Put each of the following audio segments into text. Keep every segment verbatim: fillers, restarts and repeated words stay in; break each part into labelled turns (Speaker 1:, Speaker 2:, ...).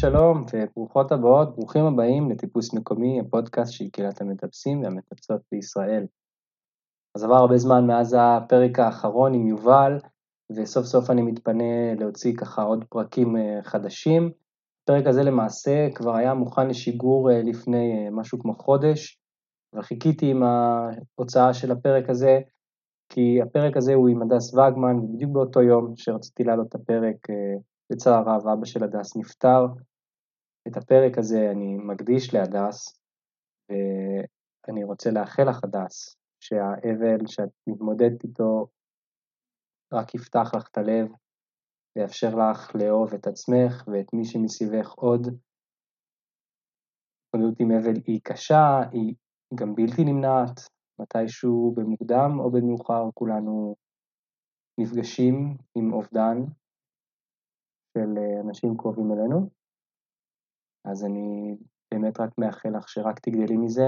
Speaker 1: שלום וברוכות הבאות, ברוכים הבאים לטיפוס מקומי, הפודקאסט של קהילת המטפסים והמטפסות בישראל. אז עבר הרבה זמן מאז הפרק האחרון עם יובל, וסוף סוף אני מתפנה להוציא ככה עוד פרקים חדשים. הפרק הזה למעשה כבר היה מוכן לשיגור לפני משהו כמו חודש, וחיכיתי עם ההוצאה של הפרק הזה, כי הפרק הזה הוא עם הדס וגמן, ובדיוק באותו יום שרציתי לעלות את הפרק, בצער רב, אבא של הדס נפטר. את הפרק הזה אני מקדיש להדס, ואני רוצה לאחל לך הדס, שהאבל שאת מתמודדת איתו רק יפתח לך את הלב, ויאפשר לך לאהוב את עצמך ואת מי שמסביבך עוד. התמודדות עם אבל היא קשה, היא גם בלתי נמנעת, מתישהו במוקדם או במאוחר כולנו נפגשים עם אובדן של אנשים קרובים אלינו. אז אני באמת רק מאחל לך שרק תגדלי מזה.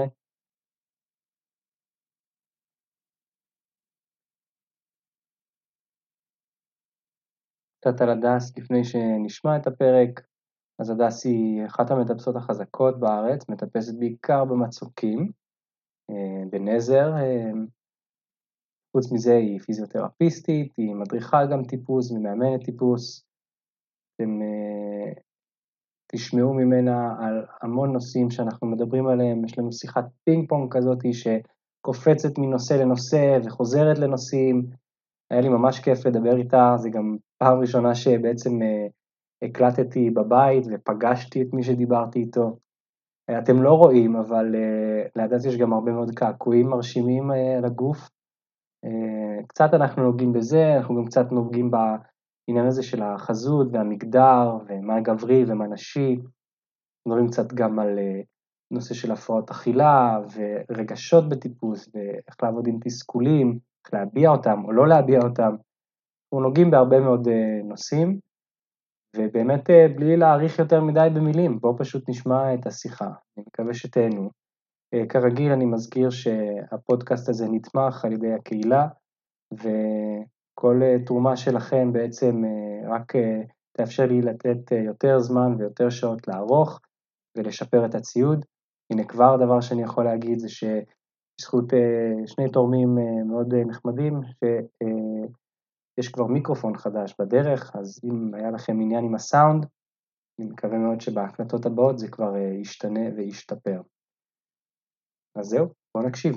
Speaker 1: קצת על הדס לפני שנשמע את הפרק. אז הדס היא אחת המטפסות החזקות בארץ, מטפסת בעיקר במצוקים, בנזר. חוץ מזה היא פיזיותרפיסטית, היא מדריכה גם טיפוס ומאמנת טיפוס. אתם תשמעו ממנה על המון נושאים שאנחנו מדברים עליהם. יש לנו שיחת פינג פונג כזאת שקופצת מנושא לנושא וחוזרת לנושאים. היה לי ממש כיף לדבר איתה, זה גם פעם ראשונה שבעצם הקלטתי בבית ופגשתי את מי שדיברתי איתו. אתם לא רואים, אבל לידעת יש גם הרבה מאוד קעקועים מרשימים על הגוף. קצת אנחנו נוגעים בזה, אנחנו גם קצת נוגעים בעניין הזה של החזות והמגדר, ומה גברי ומה נשי. נדברים קצת גם על נושא של הפרעות אכילה ורגשות בטיפוס, ואיך לעבוד עם תסכולים, איך להביע אותם או לא להביע אותם. אנחנו נוגעים בהרבה מאוד נושאים, ובאמת בלי להאריך יותר מדי במילים, בואו פשוט נשמע את השיחה. אני מקווה שתהנו. כרגיל אני מזכיר שהפודקאסט הזה נתמך על ידי הקהילה, וכל תרומה שלכם בעצם רק תאפשר לי לתת יותר זמן ויותר שעות לערוך ולשפר את הציוד. הנה כבר דבר שאני יכול להגיד זה שבזכות שני תורמים מאוד נחמדים, שיש כבר מיקרופון חדש בדרך, אז אם היה לכם עניין עם הסאונד, אני מקווה מאוד שבהקלטות הבאות זה כבר ישתנה וישתפר. אז זהו, בואו נקשיב.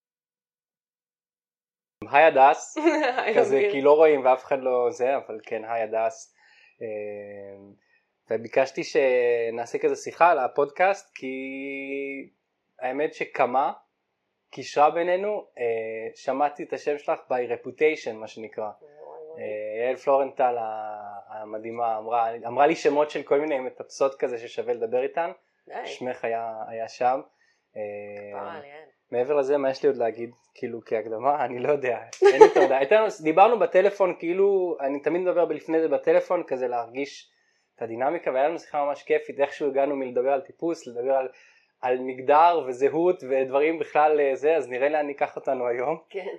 Speaker 2: היי הדס, כזה כי לא רואים ואף אחד לא זה, אבל כן, היי הדס. וביקשתי שנעשה כזה שיחה על הפודקאסט, כי האמת שכמה קישרה בינינו, שמעתי את השם שלך by reputation, מה שנקרא. יעל פלורנטל המדהימה אמרה, אמרה לי שמות של כל מיני מטפסות כזה ששווה לדבר איתן, שמך היה, היה שם. מעבר לזה, מה יש לי עוד להגיד, כאילו כהקדמה, אני לא יודע, אין לי תודה. דיברנו בטלפון, כאילו, אני תמיד מדבר בלפני זה בטלפון, כזה להרגיש את הדינמיקה, והיה לנו שיחה ממש כיפית, איכשהו הגענו מלדבר על טיפוס, לדבר על, על מגדר וזהות ודברים בכלל זה, אז נראה לי אני אקח אותנו היום.
Speaker 3: כן.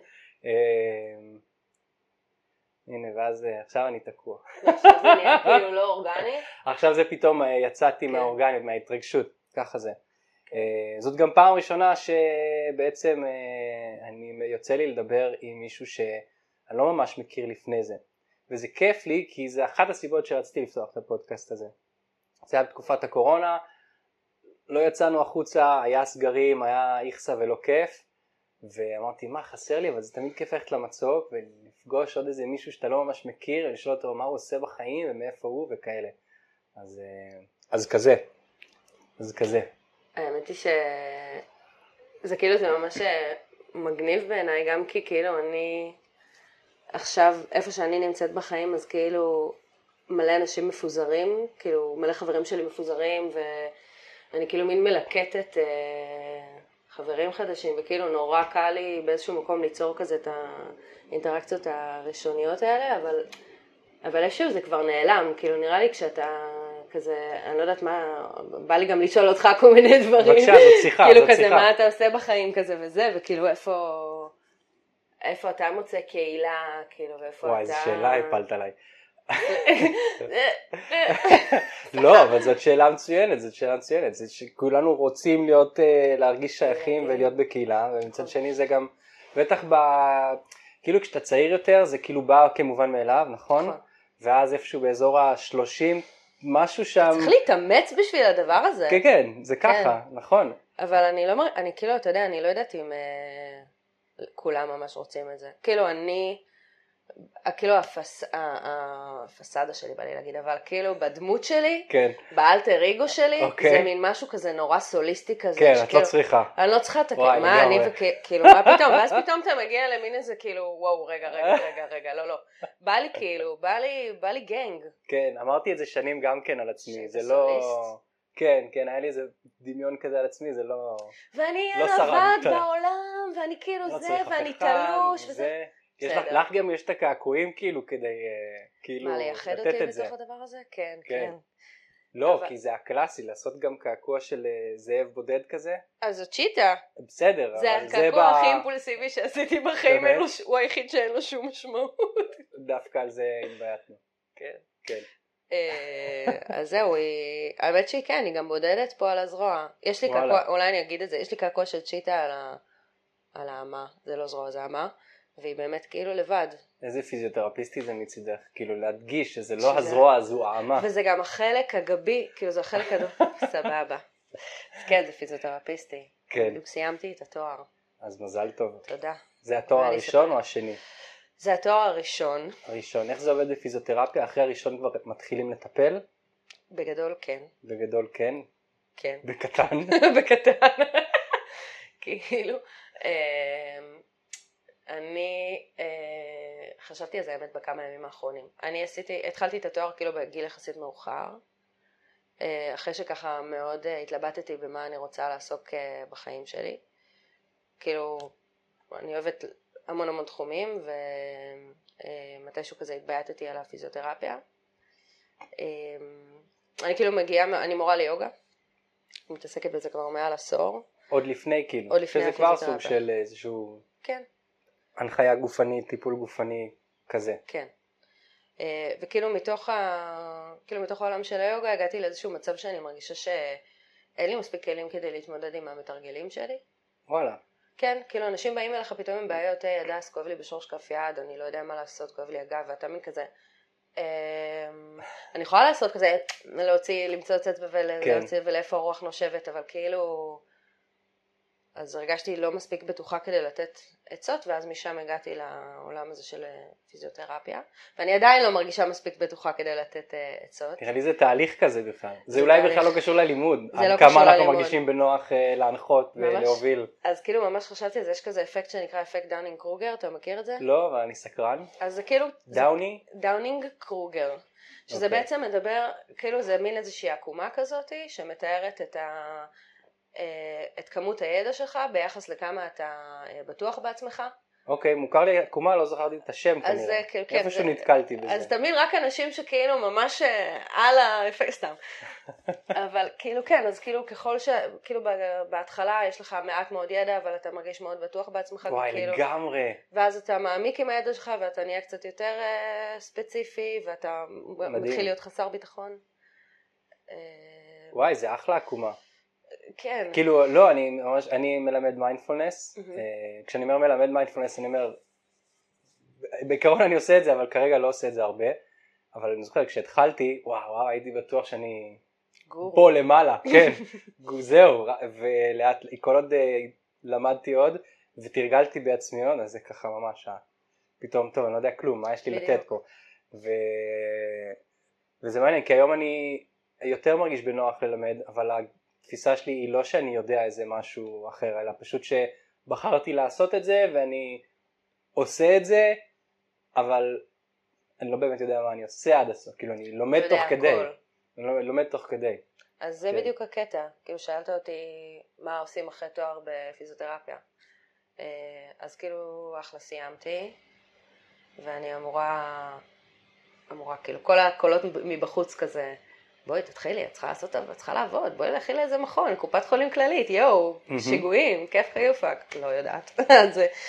Speaker 2: הנה, ואז עכשיו אני תקוע.
Speaker 3: עכשיו זה נהיה כאילו לא אורגני?
Speaker 2: עכשיו זה פתאום יצאתי מהאורגניות, מההתרגשות, ככה זה. זאת גם פעם ראשונה שבעצם אני יוצא לי לדבר עם מישהו שאני לא ממש מכיר לפני זה, וזה כיף לי כי זה אחת הסיבות שרציתי לפתוח את הפודקאסט הזה. זה היה בתקופת הקורונה, לא יצאנו החוצה, היה סגרים, היה איכסה ולא כיף, ואמרתי מה חסר לי, אבל זה תמיד כיף ללכת למצוק ולפגוש עוד איזה מישהו שאתה לא ממש מכיר ולשאול אותו מה הוא עושה בחיים ומאיפה הוא וכאלה. אז, אז כזה, אז כזה.
Speaker 3: האמת היא שזה כאילו זה ממש מגניב בעיניי, גם כי כאילו אני עכשיו איפה שאני נמצאת בחיים, אז כאילו מלא אנשים מפוזרים, כאילו מלא חברים שלי מפוזרים, ואני כאילו מין מלקטת חברים חדשים, וכאילו נורא קל לי באיזשהו מקום ליצור כזה את האינטראקציות הראשוניות האלה, אבל, אבל איזשהו זה כבר נעלם, כאילו נראה לי כשאתה כזה, אני לא יודעת מה, בא לי גם לשאול אותך כל מיני דברים.
Speaker 2: בבקשה, זאת שיחה,
Speaker 3: כאילו
Speaker 2: זאת
Speaker 3: כזה,
Speaker 2: שיחה.
Speaker 3: מה אתה עושה בחיים כזה וזה, וכאילו איפה, איפה אתה מוצא קהילה, כאילו, ואיפה
Speaker 2: וואי,
Speaker 3: אתה...
Speaker 2: איזו שאלה הפלת עליי. לא, אבל זאת שאלה מצוינת, זאת שאלה מצוינת, זה שכולנו רוצים להיות, להרגיש שייכים ולהיות בקהילה, ומצד שני זה גם, בטח ב... כאילו כשאתה צעיר יותר זה כאילו בא כמובן מאליו, נכון? ואז איפשהו באזור השלושים, משהו שם...
Speaker 3: צריך להתאמץ בשביל הדבר הזה.
Speaker 2: כן, כן, זה ככה, נכון.
Speaker 3: אבל אני לא, אני כאילו, אתה יודע, אני לא יודעת אם uh, כולם ממש רוצים את זה. כאילו אני, כאילו הפס, הפסדה שלי בא לי להגיד, אבל כאילו בדמות שלי,
Speaker 2: כן.
Speaker 3: באלטר איגו שלי,
Speaker 2: אוקיי.
Speaker 3: זה מין משהו כזה נורא סוליסטי כזה.
Speaker 2: כן,
Speaker 3: שכאילו,
Speaker 2: את לא צריכה.
Speaker 3: אני לא צריכה את הכאילו,
Speaker 2: וואי,
Speaker 3: מה אני וכאילו, מה פתאום, ואז פתאום אתה מגיע למין איזה כאילו, וואו, רגע, רגע, רגע, רגע, לא, לא. בא לי כאילו, בא לי, בא לי גנג.
Speaker 2: כן, אמרתי את זה שנים גם כן על עצמי, זה לא... כן, כן, היה לי איזה דמיון כזה על עצמי, זה לא...
Speaker 3: ואני
Speaker 2: לא
Speaker 3: לבד בעולם, ואני כאילו
Speaker 2: לא
Speaker 3: זה, ואני תלוש, וזה...
Speaker 2: וזה... יש לך, לך גם יש את הקעקועים כאילו כדי כאילו
Speaker 3: מה, לייחד
Speaker 2: לתת
Speaker 3: אותי
Speaker 2: את זה.
Speaker 3: בתוך הדבר הזה? כן,
Speaker 2: כן.
Speaker 3: כן.
Speaker 2: לא,
Speaker 3: אבל...
Speaker 2: כי זה הקלאסי, לעשות גם קעקוע של זאב בודד כזה.
Speaker 3: אז זאת צ'יטה.
Speaker 2: בסדר,
Speaker 3: זה
Speaker 2: אבל זה
Speaker 3: הקעקוע
Speaker 2: ב...
Speaker 3: הכי אימפולסיבי שעשיתי בחיים,
Speaker 2: באמת?
Speaker 3: ש... הוא היחיד שאין לו שום משמעות.
Speaker 2: דווקא על זה התבייתנו.
Speaker 3: כן.
Speaker 2: כן.
Speaker 3: אז זהו, האמת שהיא כן, היא גם בודדת פה על הזרוע. יש לי קעקוע, אולי אני אגיד את זה, יש לי קעקוע של צ'יטה על ה... על האמה, זה לא זרוע, זה האמה, והיא באמת כאילו לבד.
Speaker 2: איזה פיזיותרפיסטי זה מצידך, כאילו להדגיש שזה לא הזרוע הזו, האמה.
Speaker 3: וזה גם החלק הגבי, כאילו זה החלק הדו, סבבה. אז כן, זה פיזיותרפיסטי.
Speaker 2: כן.
Speaker 3: בדיוק סיימתי את התואר.
Speaker 2: אז מזל טוב.
Speaker 3: תודה.
Speaker 2: זה התואר הראשון או השני?
Speaker 3: זה התואר הראשון.
Speaker 2: הראשון. איך זה עובד בפיזיותרפיה? אחרי הראשון כבר מתחילים לטפל?
Speaker 3: בגדול כן.
Speaker 2: בגדול כן?
Speaker 3: כן.
Speaker 2: בקטן?
Speaker 3: בקטן. כאילו, אני חשבתי על זה האמת בכמה ימים האחרונים. אני עשיתי, התחלתי את התואר כאילו בגיל יחסית מאוחר, אחרי שככה מאוד התלבטתי במה אני רוצה לעסוק בחיים שלי. כאילו, אני אוהבת המון המון תחומים, ומתישהו כזה התבייתתי על הפיזיותרפיה. אני כאילו מגיעה, אני מורה ליוגה, אני מתעסקת בזה כבר מעל עשור.
Speaker 2: עוד לפני כאילו,
Speaker 3: עוד לפני
Speaker 2: שזה כבר סוג של איזשהו
Speaker 3: כן.
Speaker 2: הנחיה גופנית, טיפול גופני כזה.
Speaker 3: כן. וכאילו מתוך, ה... כאילו מתוך העולם של היוגה הגעתי לאיזשהו מצב שאני מרגישה שאין לי מספיק כלים כדי להתמודד עם המתרגלים שלי.
Speaker 2: וואלה.
Speaker 3: כן, כאילו אנשים באים אליך פתאום עם בעיות, היי הדס, כואב לי בשורש כף יד, אני לא יודע מה לעשות, כואב לי הגב, ואתה מין כזה. אני יכולה לעשות כזה, להוציא, למצוא את אצבע ולהוציא ולאיפה הרוח נושבת, אבל כאילו, אז הרגשתי לא מספיק בטוחה כדי לתת עצות, ואז משם הגעתי לעולם הזה של פיזיותרפיה, ואני עדיין לא מרגישה מספיק בטוחה כדי לתת עצות.
Speaker 2: נראה לי זה תהליך כזה בכלל, זה אולי בכלל לא קשור ללימוד, עד כמה אנחנו מרגישים בנוח להנחות ולהוביל.
Speaker 3: אז כאילו ממש חשבתי על זה, יש כזה אפקט שנקרא אפקט דאונינג קרוגר, אתה מכיר את זה?
Speaker 2: לא, אבל אני סקרן.
Speaker 3: אז זה כאילו...
Speaker 2: דאוני?
Speaker 3: דאונינג קרוגר, שזה בעצם מדבר, כאילו זה מין איזושהי עקומה כזאת, שמתארת את ה... את כמות הידע שלך ביחס לכמה אתה בטוח בעצמך.
Speaker 2: אוקיי, מוכר לי עקומה, לא זכרתי את השם כנראה. איפשהו נתקלתי בזה.
Speaker 3: אז תמיד רק אנשים שכאילו ממש על האפקט סתם. אבל כאילו כן, אז כאילו ככל ש... כאילו בהתחלה יש לך מעט מאוד ידע, אבל אתה מרגיש מאוד בטוח בעצמך.
Speaker 2: וואי, לגמרי.
Speaker 3: ואז אתה מעמיק עם הידע שלך, ואתה נהיה קצת יותר ספציפי, ואתה מתחיל להיות חסר ביטחון.
Speaker 2: וואי, זה אחלה עקומה.
Speaker 3: כן.
Speaker 2: כאילו, לא, אני ממש, אני מלמד מיינדפולנס, mm-hmm. כשאני אומר מלמד מיינדפולנס, אני אומר, בעיקרון אני עושה את זה, אבל כרגע לא עושה את זה הרבה, אבל אני זוכר, כשהתחלתי, וואו, וואו, הייתי בטוח שאני גור. פה למעלה, כן, זהו, ולאט, כל עוד למדתי עוד, ותרגלתי בעצמי עוד, אז זה ככה ממש, פתאום, טוב, אני לא יודע כלום, מה יש לי לתת פה, ו... וזה מעניין, כי היום אני יותר מרגיש בנוח ללמד, אבל התפיסה שלי היא לא שאני יודע איזה משהו אחר, אלא פשוט שבחרתי לעשות את זה ואני עושה את זה, אבל אני לא באמת יודע מה אני עושה עד הסוף, כאילו אני לומד תוך כדי, אני לומד תוך כדי.
Speaker 3: אז זה בדיוק הקטע, כאילו שאלת אותי מה עושים אחרי תואר בפיזיותרפיה, אז כאילו אחלה סיימתי, ואני אמורה, אמורה כאילו כל הקולות מבחוץ כזה, בואי תתחילי, את צריכה לעשות, את צריכה לעבוד, בואי להכיל לאיזה מכון, קופת חולים כללית, יואו, שיגועים, כיף חיופק, לא יודעת. אז,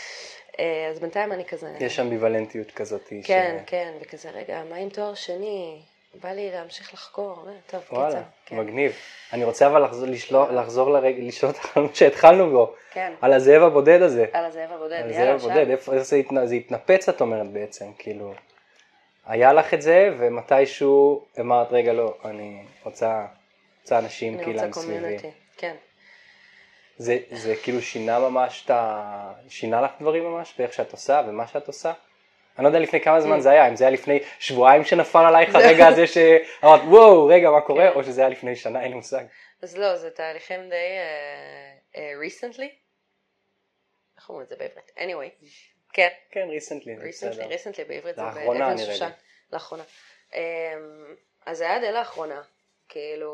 Speaker 3: אז בינתיים אני כזה...
Speaker 2: יש אמביוולנטיות כזאת.
Speaker 3: כן, ש... כן, וכזה רגע, מה עם תואר שני? בא לי להמשיך לחקור, טוב,
Speaker 2: וואלה,
Speaker 3: קצר. כן.
Speaker 2: מגניב. אני רוצה אבל לחזור, לשלוח, לחזור לרגע, לשאול אותך שהתחלנו בו.
Speaker 3: כן.
Speaker 2: על הזאב הבודד הזה.
Speaker 3: על הזאב הבודד,
Speaker 2: על
Speaker 3: יאללה,
Speaker 2: הזאב הבודד, איפה זה, התנ... זה התנפץ, את אומרת בעצם, כאילו. היה לך את זה, ומתישהו אמרת, רגע, לא, אני רוצה, רוצה אנשים כאילו מסביבי.
Speaker 3: אני רוצה קומיוניטי, כן.
Speaker 2: זה, זה כאילו שינה ממש, אתה, שינה לך דברים ממש, באיך שאת עושה, ומה שאת עושה? אני לא יודע לפני כמה זמן זה היה, אם זה היה לפני שבועיים שנפל עלייך הרגע הזה שאמרת, וואו, רגע, מה קורה? או שזה היה לפני שנה, אין לי מושג.
Speaker 3: אז לא, זה תהליכים די recently. איך אומרים את זה בעברית? anyway. כן.
Speaker 2: כן, recently.
Speaker 3: recently, recently בעברית זה
Speaker 2: לאחרונה נראה לי.
Speaker 3: לאחרונה. אז זה היה די לאחרונה. כאילו...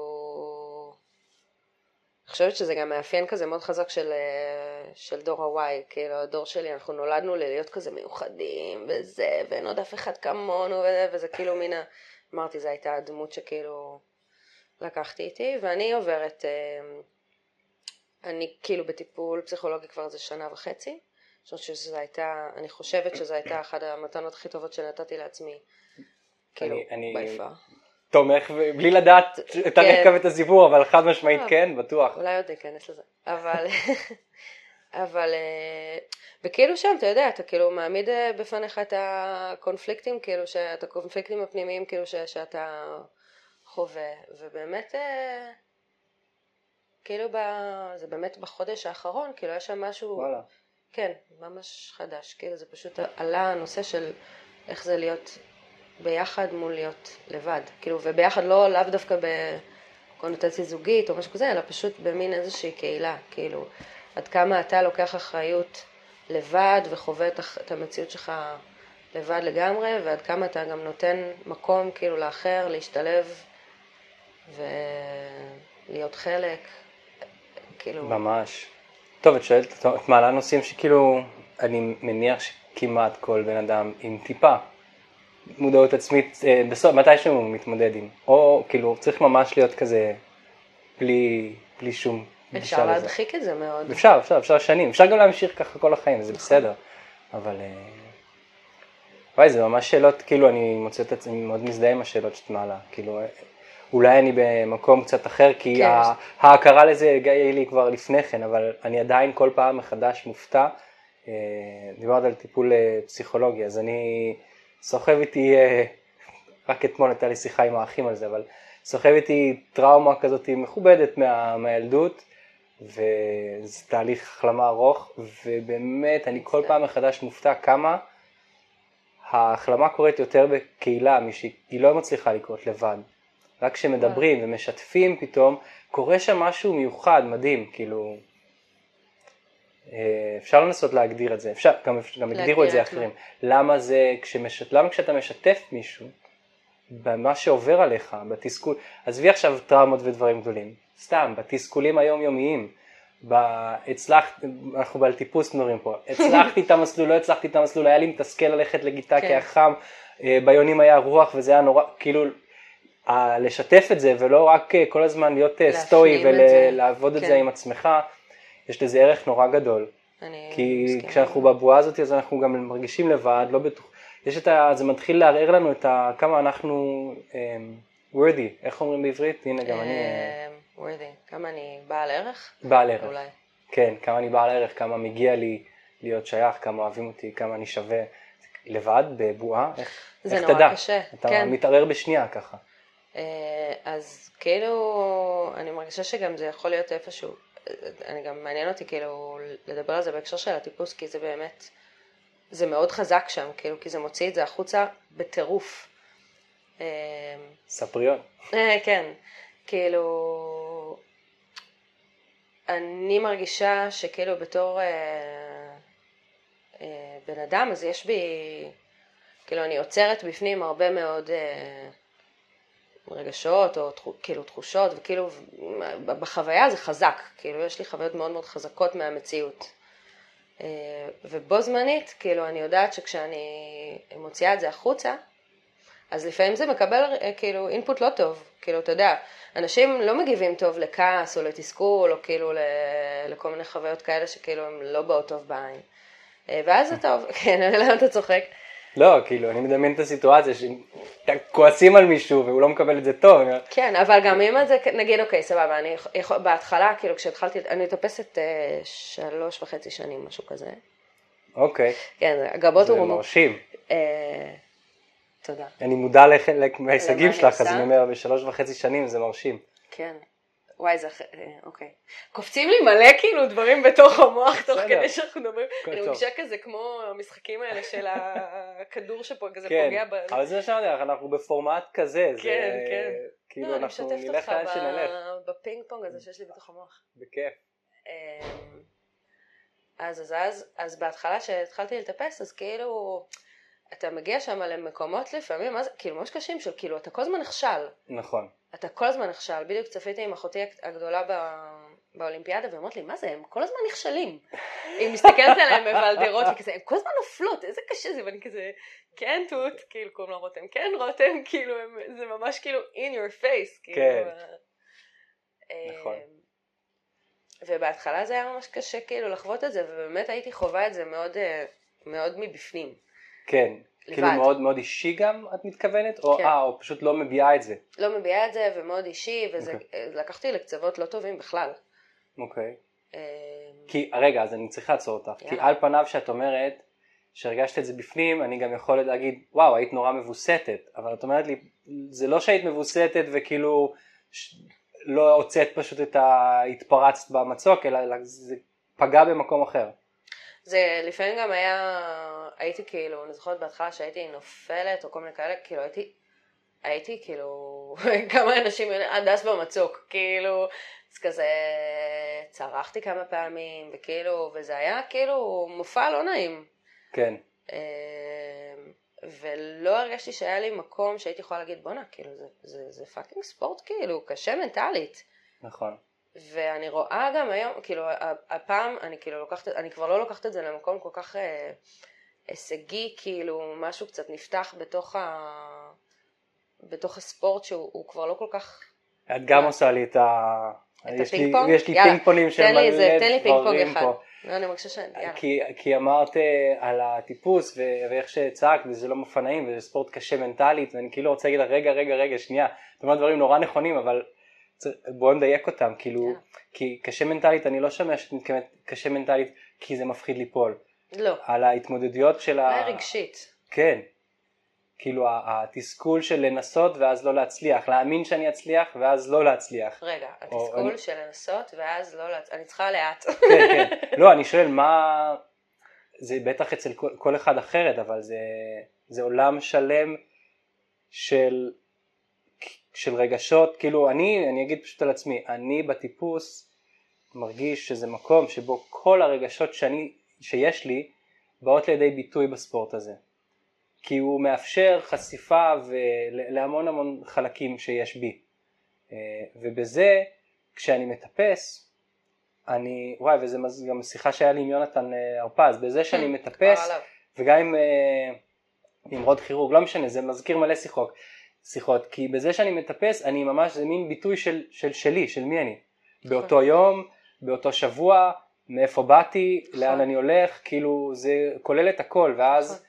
Speaker 3: אני חושבת שזה גם מאפיין כזה מאוד חזק של, של דור ה-Y, כאילו הדור שלי, אנחנו נולדנו להיות כזה מיוחדים וזה, ואין עוד אף אחד כמונו וזה, וזה כאילו מין, אמרתי, זו הייתה הדמות שכאילו לקחתי איתי, ואני עוברת, אני כאילו בטיפול פסיכולוגי כבר איזה שנה וחצי, אני חושבת שזה הייתה, אני חושבת שזו הייתה אחת המתנות הכי טובות שנתתי לעצמי, כאילו, ביפה.
Speaker 2: תומך, בלי לדעת את הרקע ואת הסיפור, אבל חד משמעית כן, בטוח.
Speaker 3: אולי עוד ניכנס לזה. אבל, אבל, וכאילו שם, אתה יודע, אתה כאילו מעמיד בפניך את הקונפליקטים, כאילו, את הקונפליקטים הפנימיים, כאילו, שאתה חווה, ובאמת, כאילו, זה באמת בחודש האחרון, כאילו, יש שם משהו,
Speaker 2: וואלה.
Speaker 3: כן, ממש חדש, כאילו, זה פשוט עלה הנושא של איך זה להיות ביחד מול להיות לבד, כאילו, וביחד לא לאו דווקא בקונוטציה זוגית או משהו כזה, אלא פשוט במין איזושהי קהילה, כאילו, עד כמה אתה לוקח אחריות לבד וחווה את המציאות שלך לבד לגמרי, ועד כמה אתה גם נותן מקום כאילו לאחר, להשתלב ולהיות חלק, כאילו...
Speaker 2: ממש. טוב, את שואלת, את מעלה נושאים שכאילו, אני מניח שכמעט כל בן אדם עם טיפה, מודעות עצמית, בסוף, מתי שהוא מתמודד עם, או כאילו צריך ממש להיות כזה בלי, בלי שום גישה לזה.
Speaker 3: אפשר להדחיק את זה מאוד.
Speaker 2: אפשר, אפשר, אפשר שנים, אפשר גם להמשיך ככה כל החיים, זה בסדר, אבל, וואי, זה ממש שאלות, כאילו אני מוצא את עצמי מאוד מזדהה עם השאלות שאת מעלה, כאילו, אולי אני במקום קצת אחר, כי
Speaker 3: כן.
Speaker 2: ההכרה לזה הגיעה לי כבר לפני כן, אבל אני עדיין כל פעם מחדש מופתע, דיברת על טיפול פסיכולוגי, אז אני... סוחב איתי, רק אתמול הייתה לי שיחה עם האחים על זה, אבל סוחב איתי טראומה כזאת מכובדת מה, מהילדות, וזה תהליך החלמה ארוך, ובאמת אני כל פעם מחדש מופתע כמה ההחלמה קורית יותר בקהילה, משהיא לא מצליחה לקרות לבד. רק כשמדברים ומשתפים פתאום, קורה שם משהו מיוחד, מדהים, כאילו... אפשר לנסות להגדיר את זה, אפשר, גם, גם הגדירו את זה אחרים. למה זה, כשמשת, למה כשאתה משתף מישהו, במה שעובר עליך, בתסכול, עזבי עכשיו טראומות ודברים גדולים, סתם, בתסכולים היומיומיים, בהצלחת, אנחנו בעל טיפוס מדברים פה, הצלחתי את המסלול, לא הצלחתי את המסלול, היה לי מתסכל ללכת לגיטה כי החם, ביונים היה רוח וזה היה נורא, כאילו, לשתף את זה ולא רק כל הזמן להיות סטואי ולעבוד את זה עם עצמך, יש לזה ערך נורא גדול, כי מסכים. כשאנחנו בבועה הזאת אז אנחנו גם מרגישים לבד, לא בטוח, יש את ה... זה מתחיל לערער לנו את ה... כמה אנחנו um, worthy, איך אומרים בעברית? הנה גם אני...
Speaker 3: Uh, worthy, כמה אני בעל ערך?
Speaker 2: בעל ערך,
Speaker 3: אולי.
Speaker 2: כן, כמה אני בעל ערך, כמה מגיע לי להיות שייך, כמה אוהבים אותי, כמה אני שווה לבד, בבועה, איך,
Speaker 3: זה
Speaker 2: איך
Speaker 3: נורא
Speaker 2: תדע?
Speaker 3: קשה,
Speaker 2: אתה
Speaker 3: כן.
Speaker 2: מתערער בשנייה ככה.
Speaker 3: Uh, אז כאילו, אני מרגישה שגם זה יכול להיות איפשהו, אני גם מעניין אותי כאילו לדבר על זה בהקשר של הטיפוס, כי זה באמת, זה מאוד חזק שם, כאילו, כי זה מוציא את זה החוצה בטירוף.
Speaker 2: ספריות.
Speaker 3: כן, כאילו, אני מרגישה שכאילו בתור בן אדם, אז יש בי, כאילו אני עוצרת בפנים הרבה מאוד רגשות או כאילו תחושות, וכאילו בחוויה זה חזק, כאילו יש לי חוויות מאוד מאוד חזקות מהמציאות. ובו זמנית, כאילו אני יודעת שכשאני מוציאה את זה החוצה, אז לפעמים זה מקבל כאילו אינפוט לא טוב, כאילו אתה יודע, אנשים לא מגיבים טוב לכעס או לתסכול או כאילו לכל מיני חוויות כאלה שכאילו הם לא באות טוב בעין. ואז אתה, כן, למה אתה צוחק?
Speaker 2: לא, כאילו, אני מדמיין את הסיטואציה שכועסים על מישהו והוא לא מקבל את זה טוב.
Speaker 3: כן, אבל גם אם זה, נגיד, אוקיי, סבבה, אני בהתחלה, כאילו, כשהתחלתי, אני מטפסת שלוש וחצי שנים, משהו כזה.
Speaker 2: אוקיי.
Speaker 3: כן, הגבות הוא...
Speaker 2: זה מרשים.
Speaker 3: תודה.
Speaker 2: אני מודע לחלק מההישגים שלך, אז אני אומר, בשלוש וחצי שנים זה מרשים.
Speaker 3: כן. וואי, זה, אוקיי. קופצים לי מלא כאילו דברים בתוך המוח תוך כדי שאנחנו מדברים. אני מרגישה כזה כמו המשחקים האלה של הכדור שפה כזה פוגע ב...
Speaker 2: כן, אבל זה משנה, אנחנו בפורמט כזה.
Speaker 3: כן, כן.
Speaker 2: כאילו אנחנו נלך לאן שנלך.
Speaker 3: אני משתפת אותך בפינג פונג הזה שיש לי בתוך המוח.
Speaker 2: בכיף.
Speaker 3: אז, אז, אז, אז בהתחלה שהתחלתי לטפס, אז כאילו, אתה מגיע שם למקומות לפעמים, מה זה, כאילו ממש קשים של כאילו, אתה כל הזמן נכשל.
Speaker 2: נכון.
Speaker 3: אתה כל הזמן נכשל, בדיוק צפיתי עם אחותי הגדולה בא, באולימפיאדה, ואומרת לי, מה זה, הם כל הזמן נכשלים. היא מסתכלת עליהם בוולדרות, וכזה, הם כל הזמן נופלות, איזה קשה זה, ואני כזה, כן תות, כאילו, קוראים לה רותם, כן רותם, כאילו, הם, זה ממש כאילו, in your face, כאילו.
Speaker 2: כן.
Speaker 3: אה,
Speaker 2: נכון.
Speaker 3: ובהתחלה זה היה ממש קשה, כאילו, לחוות את זה, ובאמת הייתי חובה את זה מאוד, מאוד מבפנים.
Speaker 2: כן.
Speaker 3: לבד.
Speaker 2: כאילו מאוד מאוד אישי גם, את מתכוונת? או,
Speaker 3: כן.
Speaker 2: אה, או פשוט לא מביעה את זה?
Speaker 3: לא מביעה את זה, ומאוד אישי, וזה,
Speaker 2: אוקיי.
Speaker 3: לקחתי לקצוות לא טובים בכלל.
Speaker 2: אוקיי.
Speaker 3: אה,
Speaker 2: כי, רגע, אז אני צריך לעצור אותך. כי על פניו שאת אומרת, שהרגשת את זה בפנים, אני גם יכול להגיד, וואו, היית נורא מבוסתת. אבל את אומרת לי, זה לא שהיית מבוסתת וכאילו לא הוצאת פשוט את ההתפרצת במצוק, אלא זה פגע במקום אחר.
Speaker 3: זה לפעמים גם היה, הייתי כאילו, אני זוכרת בהתחלה שהייתי נופלת או כל מיני כאלה, כאילו הייתי, הייתי כאילו, כמה אנשים, הדס במצוק, כאילו, אז כזה צרחתי כמה פעמים, וכאילו, וזה היה כאילו מופע לא נעים.
Speaker 2: כן.
Speaker 3: ולא הרגשתי שהיה לי מקום שהייתי יכולה להגיד, בונה, כאילו, זה, זה, זה פאקינג ספורט, כאילו, קשה מנטלית.
Speaker 2: נכון.
Speaker 3: ואני רואה גם היום, כאילו, הפעם אני כאילו לוקחת, אני כבר לא לוקחת את זה למקום כל כך אה, הישגי, כאילו, משהו קצת נפתח בתוך ה... בתוך הספורט שהוא כבר לא כל כך...
Speaker 2: את גם עושה לי את ה...
Speaker 3: את הפינג פונג?
Speaker 2: יש לי פינג פונים של מלא דברים פה.
Speaker 3: תן לי פינג פונג אחד. לא, אני מרגישה ש...
Speaker 2: כי, כי אמרת על הטיפוס ואיך שצעקת וזה לא מופע נעים וזה ספורט קשה מנטלית, ואני כאילו רוצה להגיד רגע, רגע, רגע, שנייה. זאת אומרת דברים נורא נכונים, אבל בואו נדייק אותם, כאילו, כי קשה מנטלית, אני לא שומע שאת מתכוונת קשה מנטלית כי זה מפחיד ליפול.
Speaker 3: לא.
Speaker 2: על ההתמודדות של ה...
Speaker 3: מה רגשית?
Speaker 2: כן. כאילו התסכול של לנסות ואז לא להצליח, להאמין שאני אצליח ואז לא להצליח.
Speaker 3: רגע, התסכול אני... של לנסות ואז לא להצליח, אני צריכה לאט.
Speaker 2: כן, כן. לא, אני שואל מה, זה בטח אצל כל, כל אחד אחרת, אבל זה, זה עולם שלם של, של רגשות, כאילו אני, אני אגיד פשוט על עצמי, אני בטיפוס מרגיש שזה מקום שבו כל הרגשות שאני, שיש לי באות לידי ביטוי בספורט הזה. כי הוא מאפשר חשיפה להמון המון חלקים שיש בי. ובזה, כשאני מטפס, אני, וואי, וזה גם שיחה שהיה לי עם יונתן הרפז, בזה שאני מטפס, וגם עם, עם רוד חירוג, לא משנה, זה מזכיר מלא שיחות, שיחות, כי בזה שאני מטפס, אני ממש, זה מין ביטוי של, של שלי, של מי אני. באותו יום, באותו שבוע, מאיפה באתי, לאן אני הולך, כאילו זה כולל את הכל, ואז...